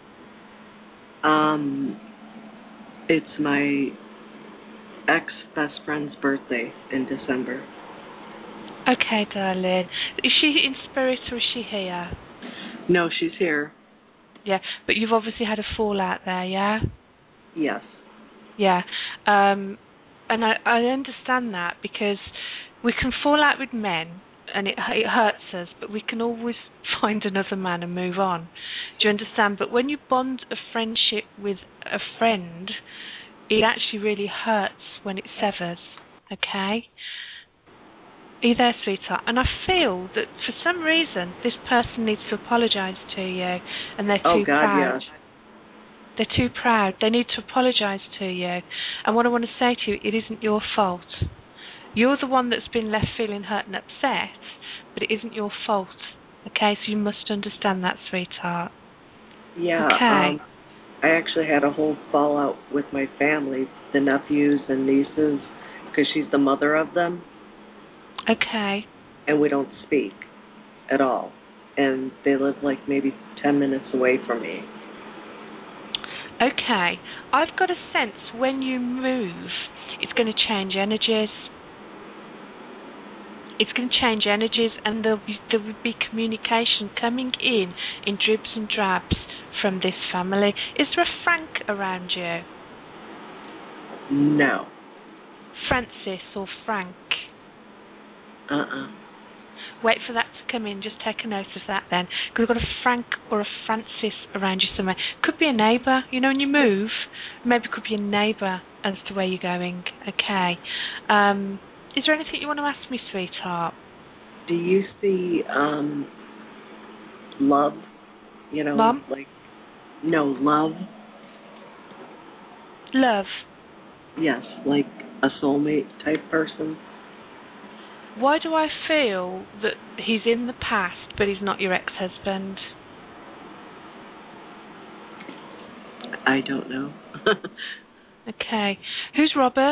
It's my ex-best friend's birthday in December. Okay, darling. Is she in spirit or is she here? No, she's here. Yeah, but you've obviously had a fallout there, yeah? Yes. Yeah. And I understand that, because we can fall out with men and it hurts us, but we can always find another man and move on. Do you understand? But when you bond a friendship with a friend, it actually really hurts when it severs, okay? Are you there, sweetheart? And I feel that for some reason this person needs to apologise to you, and they're too proud. Yes. They're too proud. They need to apologise to you. And what I want to say to you, it isn't your fault. You're the one that's been left feeling hurt and upset, but it isn't your fault. Okay, so you must understand that, sweetheart. Yeah. Okay. I actually had a whole fallout with my family, the nephews and nieces, because she's the mother of them. Okay. And we don't speak at all. And they live like maybe 10 minutes away from me. Okay. I've got a sense when you move, it's going to change energies. It's going to change energies, and there will be communication coming in dribs and drabs from this family. Is there a Frank around you? No. Francis or Frank? Wait for that to come in. Just take a note of that then. Because we've got a Frank or a Francis around you somewhere. Could be a neighbour. You know, when you move, maybe it could be a neighbour as to where you're going. Okay. Is there anything you want to ask me, sweetheart? Do you see love? You know, Mom? Love. Love? Yes, like a soulmate type person. Why do I feel that he's in the past, but he's not your ex-husband? I don't know. Okay. Who's Robert?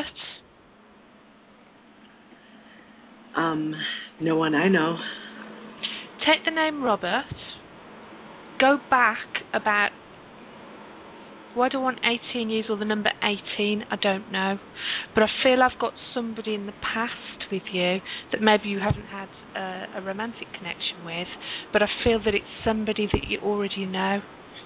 No one I know. Take the name Robert. Go back about, why do I want 18 years or the number 18? I don't know. But I feel I've got somebody in the past with you that maybe you haven't had a romantic connection with, but I feel that it's somebody that you already know.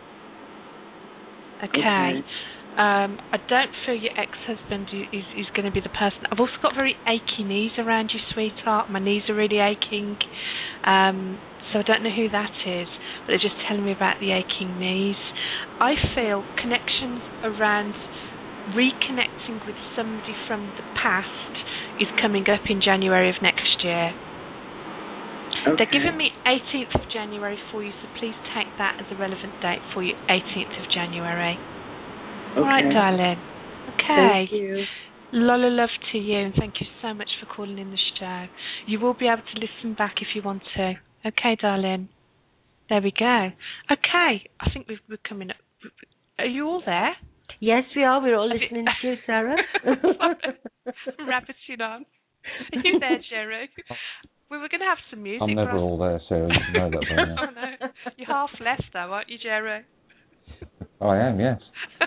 Okay. I don't feel your ex-husband is going to be the person. I've also got very achy knees around you, sweetheart. My knees are really aching. So I don't know who that is, but they're just telling me about the aching knees. I feel connections around reconnecting with somebody from the past is coming up in January of next year. Okay. They're giving me 18th of January for you, so please take that as a relevant date for you, 18th of January. Okay. All right, darling. Okay. Thank you. Lola, love to you, and thank you so much for calling in the show. You will be able to listen back if you want to. Okay, darling. There we go. Okay, I think we're coming up. Are you all there? Yes, we are. We're all listening to you, Sarah. Rabbiting on. Are you there, Jerry? We were going to have some music. I'm never all there, Sarah. You know that by now. Oh, no. You're half left, though, aren't you, Jerry? I am, yes.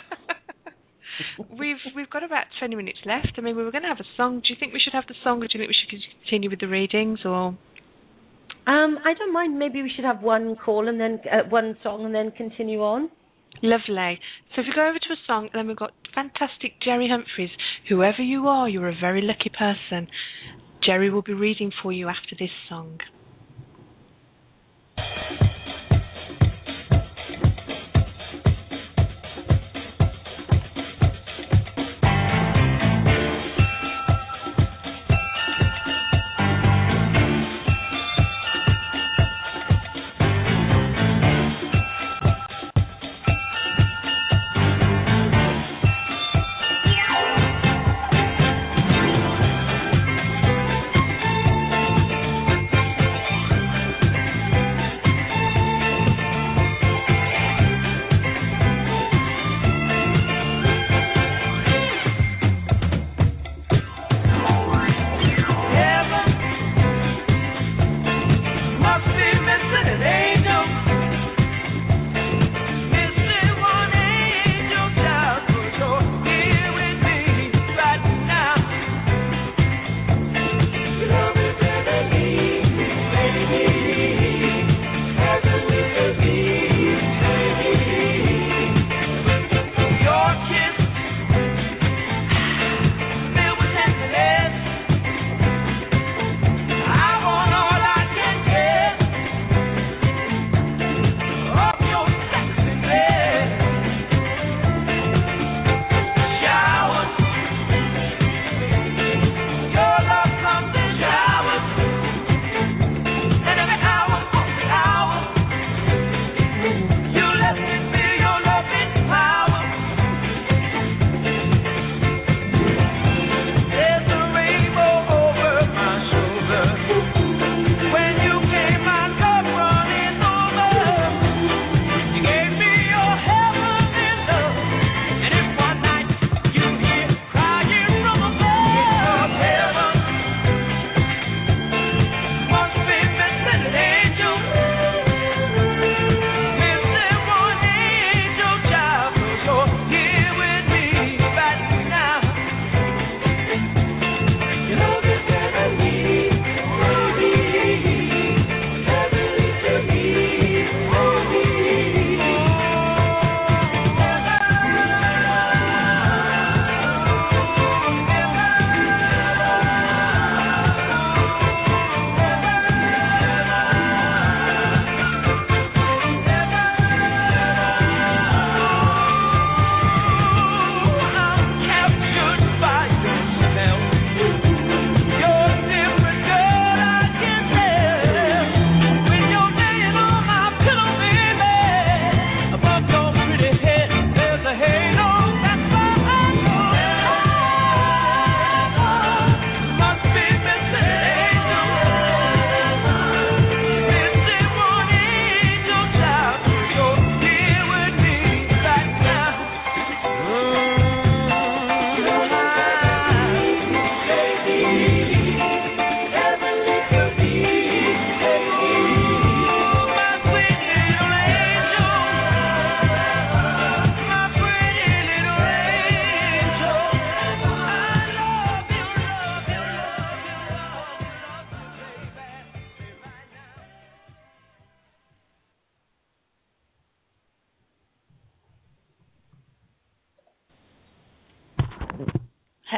We've got about 20 minutes left. I mean, we were going to have a song. Do you think we should have the song, or do you think we should continue with the readings, or? I don't mind. Maybe we should have one call and then one song and then continue on. Lovely. So if we go over to a song, then we've got fantastic Jerry Humphreys. Whoever you are, you're a very lucky person. Jerry will be reading for you after this song.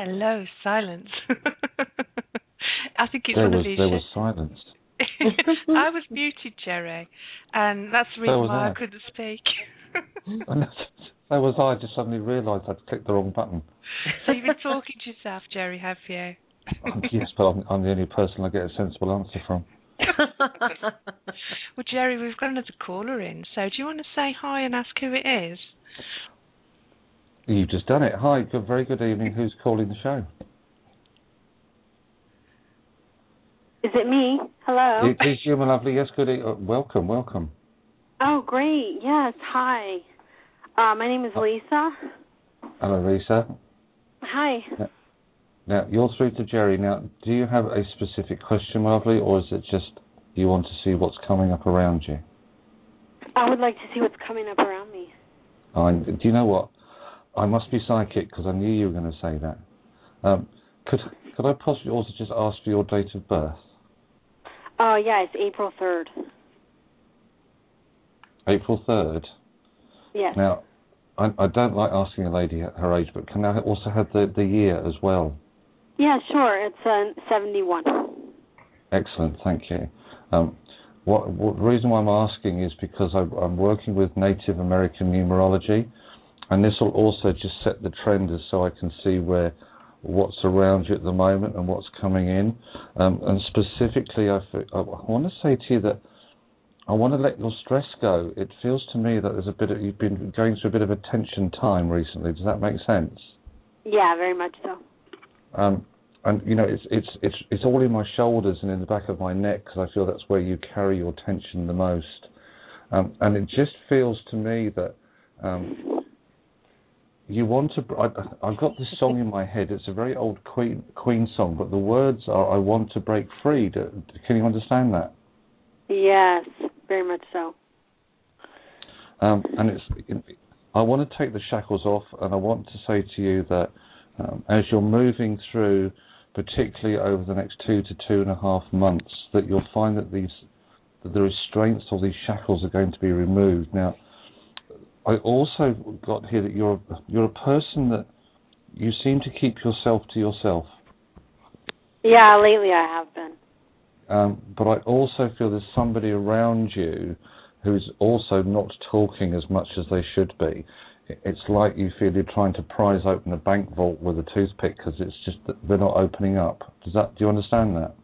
Hello, silence. I think it's there one was, of these. There was silence. I was muted, Jerry, and that's the reason why I couldn't speak. So was I. Just suddenly realised I'd clicked the wrong button. So you've been talking to yourself, Jerry, have you? Yes, but I'm the only person I get a sensible answer from. Well, Jerry, we've got another caller in, so do you want to say hi and ask who it is? You've just done it. Hi, very good evening. Who's calling the show? Is it me? Hello? It is you, my lovely. Yes, good evening. Welcome. Oh, great. Yes, hi. My name is Lisa. Hello, Lisa. Hi. Now, you're through to Jerry. Now, do you have a specific question, my lovely, or is it just you want to see what's coming up around you? I would like to see what's coming up around me. Do you know what? I must be psychic because I knew you were going to say that. Could I possibly also just ask for your date of birth? Yeah, it's April 3rd. April 3rd? Yes. Now, I don't like asking a lady her age, but can I also have the year as well? Yeah, sure. It's 71. Excellent, thank you. The reason why I'm asking is because I'm working with Native American numerology, and this will also just set the trend so I can see what's around you at the moment and what's coming in. And specifically, I want to say to you that I want to let your stress go. It feels to me that you've been going through a bit of a tension time recently. Does that make sense? Yeah, very much so. And you know, it's all in my shoulders and in the back of my neck because I feel that's where you carry your tension the most. And it just feels to me that you want to. I've got this song in my head. It's a very old Queen song, but the words are "I want to break free." Can you understand that? Yes, very much so. And I want to take the shackles off, and I want to say to you that as you're moving through, particularly over the next 2 to 2.5 months, that you'll find that the restraints or these shackles are going to be removed. Now, I also got here that you're a person that you seem to keep yourself to yourself. Yeah, lately I have been. But I also feel there's somebody around you who's also not talking as much as they should be. It's like you feel you're trying to prise open a bank vault with a toothpick because it's just that they're not opening up. Do you understand that?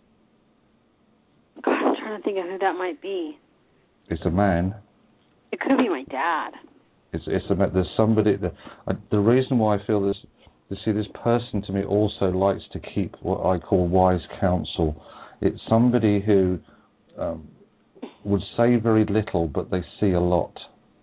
God, I'm trying to think of who that might be. It's a man. It could be my dad. There's somebody. The reason why I feel this, you see, this person to me also likes to keep what I call wise counsel. It's somebody who would say very little, but they see a lot.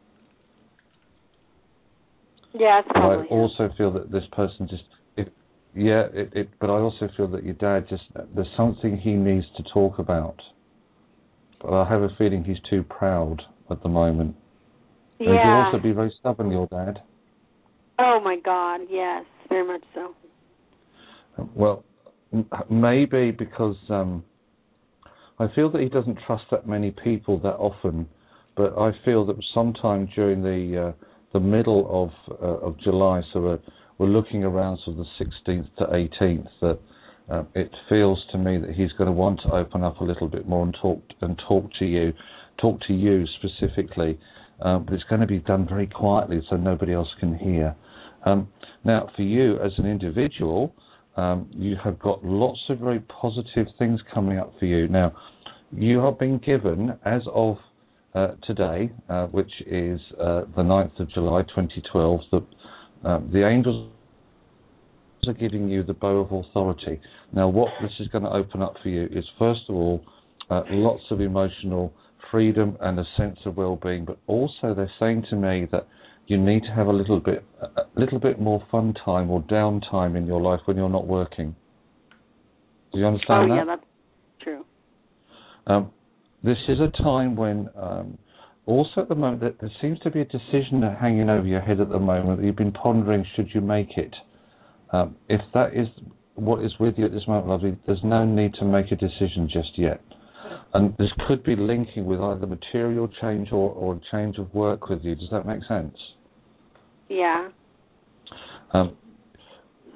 Yeah, it's probably. But I also feel that this person but I also feel that your dad there's something he needs to talk about. But I have a feeling he's too proud at the moment. Yeah. And he'll also be very stubborn, your dad. Oh my God, yes, very much so. Well, maybe because I feel that he doesn't trust that many people that often, but I feel that sometime during the middle of July, so we're looking around sort of the 16th to 18th, that it feels to me that he's going to want to open up a little bit more and talk to you specifically, but it's going to be done very quietly so nobody else can hear. Now, for you as an individual, you have got lots of very positive things coming up for you. Now, you have been given, as of today, which is the 9th of July 2012, the angels are giving you the bow of authority. Now, what this is going to open up for you is, first of all, lots of emotional freedom and a sense of well-being, but also they're saying to me that you need to have a little bit more fun time or downtime in your life when you're not working. Do you understand that? Oh, yeah, that's true. This is a time when, also at the moment, that there seems to be a decision hanging over your head at the moment that you've been pondering, should you make it? If that is what is with you at this moment, lovely, there's no need to make a decision just yet. And this could be linking with either material change or a change of work with you. Does that make sense? Yeah.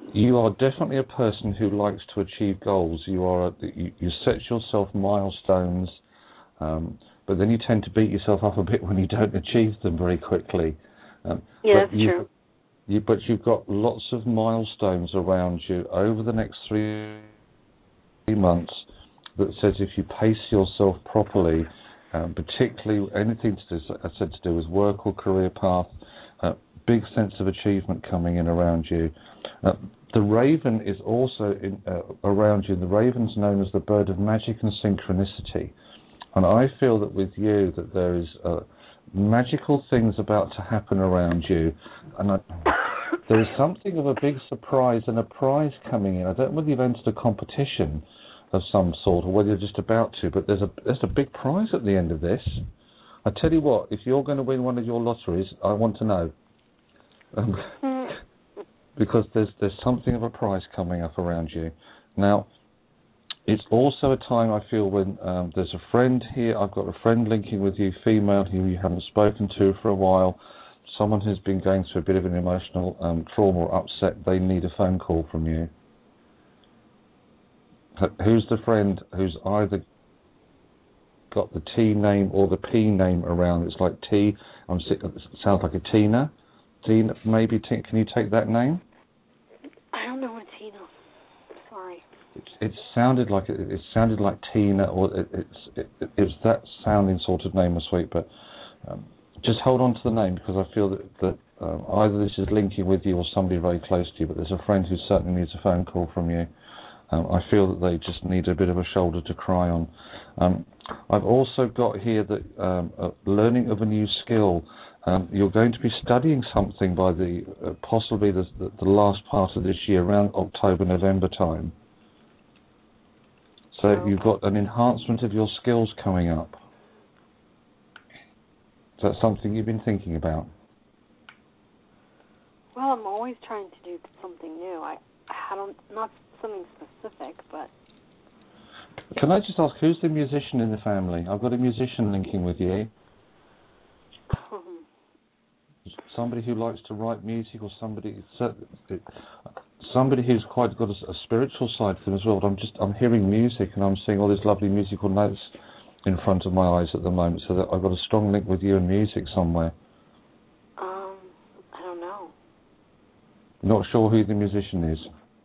You are definitely a person who likes to achieve goals. You set yourself milestones, but then you tend to beat yourself up a bit when you don't achieve them very quickly. That's true. But you've got lots of milestones around you over the next 3 months that says if you pace yourself properly, particularly anything to do with work or career path, big sense of achievement coming in around you. The raven is also around you. The raven's known as the bird of magic and synchronicity. And I feel that with you that there is magical things about to happen around you. And there is something of a big surprise and a prize coming in. I don't know whether you've entered a competition of some sort or whether you're just about to, but there's a big prize at the end of this. I tell you what, if you're going to win one of your lotteries, I want to know. Because there's something of a prize coming up around you. Now, it's also a time I feel when there's a friend here. I've got a friend linking with you, female, who you haven't spoken to for a while. Someone who's been going through a bit of an emotional trauma or upset. They need a phone call from you. Who's the friend who's either got the T name or the P name around? It's like T. It sounds like a Tina. Tina, maybe. Can you take that name? I don't know what Tina. Sorry. It sounded like Tina, or it's that sounding sort of name, sweet. But just hold on to the name, because I feel that either this is linking with you or somebody very close to you. But there's a friend who certainly needs a phone call from you. I feel that they just need a bit of a shoulder to cry on. I've also got here that learning of a new skill. You're going to be studying something by possibly the last part of this year, around October, November time. So you've got an enhancement of your skills coming up. Is that something you've been thinking about? Well, I'm always trying to do something new. Not something specific, but... Can I just ask, who's the musician in the family? I've got a musician linking with you. Somebody who likes to write music, or somebody who's quite got a spiritual side to them as well. But I'm hearing music, and I'm seeing all these lovely musical notes in front of my eyes at the moment, so that I've got a strong link with you and music somewhere. I don't know. Not sure who the musician is?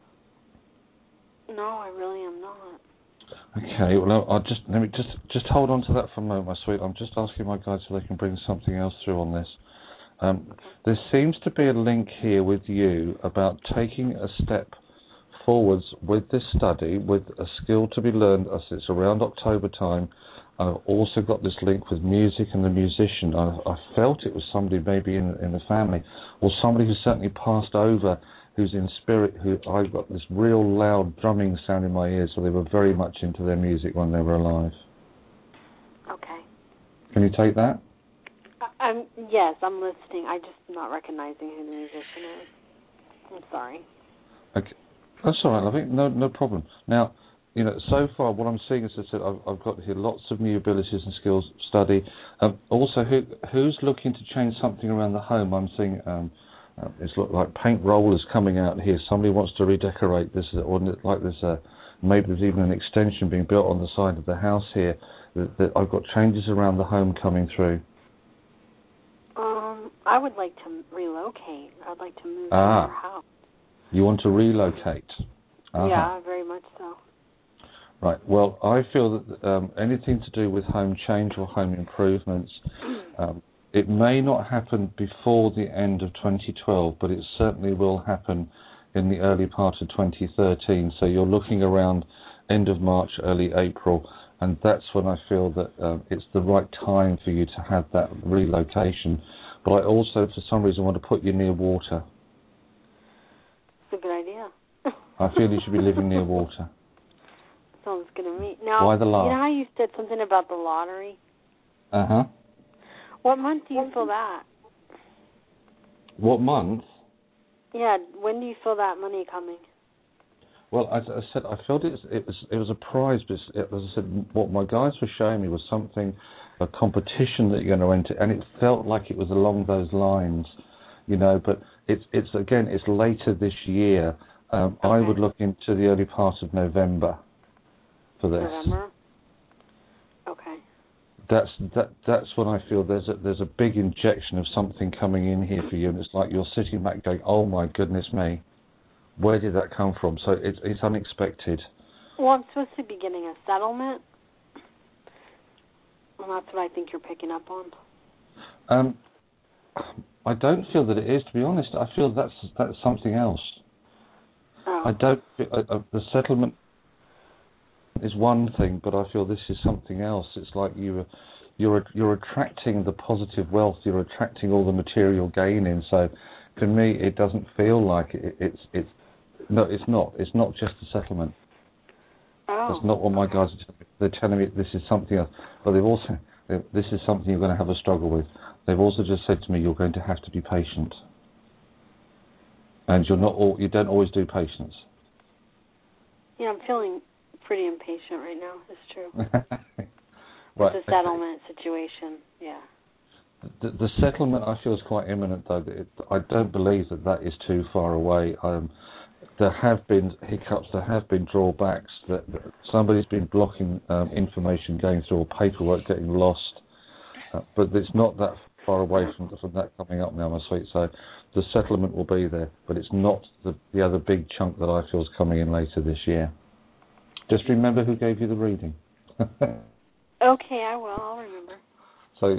No, I really am not. Okay, well, let me just hold on to that for a moment, my sweet. I'm just asking my guides so they can bring something else through on this. There seems to be a link here with you about taking a step forwards with this study, with a skill to be learned as it's around October time. I've also got this link with music and the musician. I felt it was somebody maybe in the family, or somebody who certainly passed over, who's in spirit, who I've got this real loud drumming sound in my ears, so they were very much into their music when they were alive. Okay. Can you take that? Yes, I'm listening. I'm just not recognizing who the musician is. I'm sorry. Okay. That's all right, lovely. No problem. Now, so far what I'm seeing, as I said, I've got here lots of new abilities and skills study. Also, who's looking to change something around the home? I'm seeing it's like paint rollers coming out here. Somebody wants to redecorate this, or like maybe there's even an extension being built on the side of the house here. That I've got changes around the home coming through. I would like to relocate. I'd like to move to our house. You want to relocate? Yeah, very much so. Right. Well, I feel that anything to do with home change or home improvements, it may not happen before the end of 2012, but it certainly will happen in the early part of 2013. So you're looking around end of March, early April, and that's when I feel that it's the right time for you to have that relocation. But I also, for some reason, want to put you near water. It's a good idea. I feel you should be living near water. Sounds good to me. Now, why the laugh? You know how you said something about the lottery? Uh-huh. What month do you feel that? What month? Yeah, when do you feel that money coming? Well, as I said, I felt it was a prize, but as I said, what my guides were showing me was something, a competition that you're going to enter, and it felt like it was along those lines, but it's later this year. I would look into the early part of November for this. November? Okay. That's when I feel there's a big injection of something coming in here for you, and it's like you're sitting back going, "Oh my goodness me, where did that come from?" So it's unexpected. Well, I'm supposed to be getting a settlement, and that's what I think you're picking up on. I don't feel that it is, to be honest. I feel that's something else. Oh. I don't. The settlement is one thing, but I feel this is something else. It's like you're attracting the positive wealth. You're attracting all the material gain in. So, to me, it doesn't feel like it's no. It's not. It's not just a settlement. Oh. That's not what my guys are telling me. They're telling me this is something else. But this is something you're going to have a struggle with. They've also just said to me you're going to have to be patient, and you don't always do patience. Yeah, I'm feeling pretty impatient right now. It's true. Right. It's a settlement situation. Yeah. The settlement I feel is quite imminent, though. I don't believe that is too far away. There have been hiccups. There have been drawbacks. That somebody's been blocking information going through or paperwork getting lost. But it's not that far away from that coming up now, my sweet. So the settlement will be there, but it's not the other big chunk that I feel is coming in later this year. Just remember who gave you the reading. Okay, I will. I'll remember. So,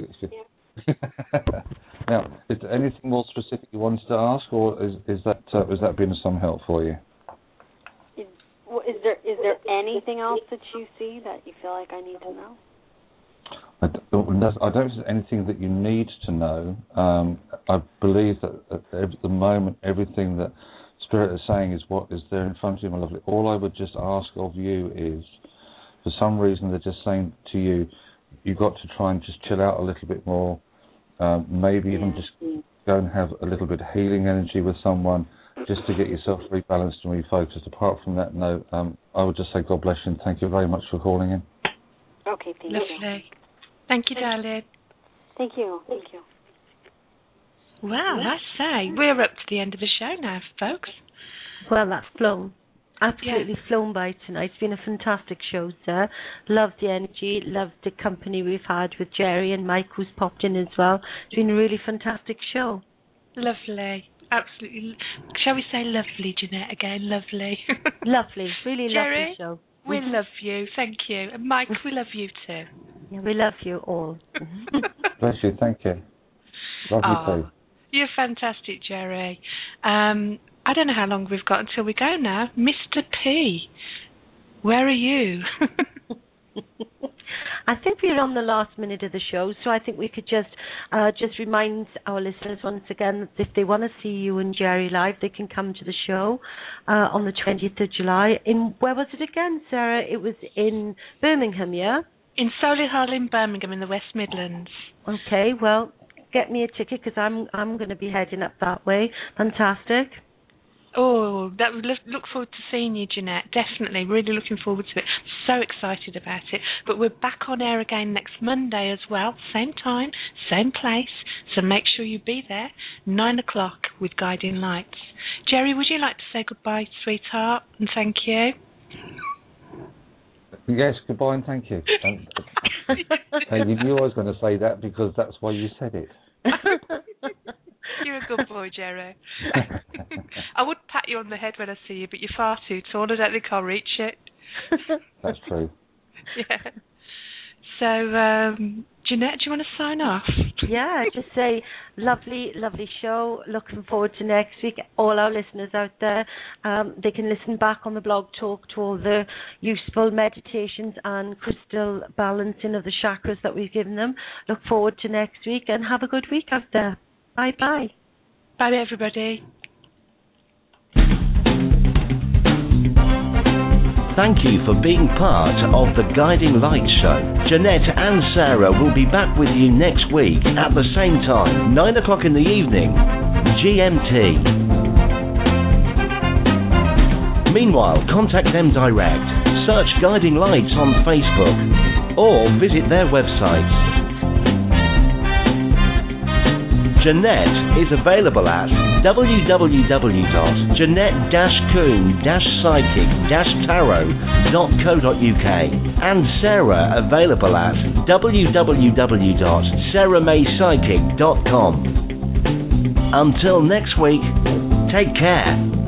now, is there anything more specific you wanted to ask, or is that been some help for you? Is there anything else that you see that you feel like I need to know? I don't think there's anything that you need to know. I believe that at the moment, everything that Spirit is saying is what is there in front of you, my lovely. All I would just ask of you is, for some reason, they're just saying to you, you've got to try and just chill out a little bit more. Maybe even just go and have a little bit of healing energy with someone, just to get yourself rebalanced and refocused. Apart from that, no. I would just say God bless you and thank you very much for calling in. Okay, thank you. Thank you, darling. Thank you. Thank you. Well, I say, we're up to the end of the show now, folks. Well, that's flown. Absolutely flown by tonight. It's been a fantastic show, sir. Loved the energy, loved the company we've had with Jerry and Mike, who's popped in as well. It's been a really fantastic show. Lovely. Absolutely. Shall we say lovely, Jeanette, again? Lovely. Lovely. Really Jerry, lovely show. We love you. Thank you. And Mike, we love you too. Yeah, we love you all. Bless you. Thank you. Love you too. You're fantastic, Jerry. I don't know how long we've got until we go now. Mr. P, where are you? I think we're on the last minute of the show, so I think we could just remind our listeners once again that if they want to see you and Jerry live, they can come to the show on the 20th of July. Where was it again, Sarah? It was in Birmingham, yeah? In Solihull in Birmingham in the West Midlands. Okay, well, get me a ticket because I'm going to be heading up that way. Fantastic. Oh, that would look forward to seeing you, Jeanette. Definitely, really looking forward to it. So excited about it. But we're back on air again next Monday as well. Same time, same place. So make sure you be there. 9 o'clock with Guiding Lights. Jerry, would you like to say goodbye, sweetheart, and thank you? Yes, goodbye and thank you. You knew I was going to say that because that's why you said it. You're a good boy, Jerry. I would pat you on the head when I see you, but you're far too tall. I don't think I'll reach it. That's true. Yeah. So, Jeanette, do you want to sign off? Yeah, just say lovely, lovely show. Looking forward to next week. All our listeners out there, they can listen back on the blog talk to all the useful meditations and crystal balancing of the chakras that we've given them. Look forward to next week and have a good week out there. Bye-bye. Bye, everybody. Thank you for being part of the Guiding Light Show. Jeanette and Sarah will be back with you next week at the same time, 9 o'clock in the evening, GMT. Meanwhile, contact them direct. Search Guiding Lights on Facebook or visit their website. Jeanette is available at www.jeanette-coon-psychic-tarot.co.uk and Sarah available at www.sarahmaypsychic.com. Until next week, take care.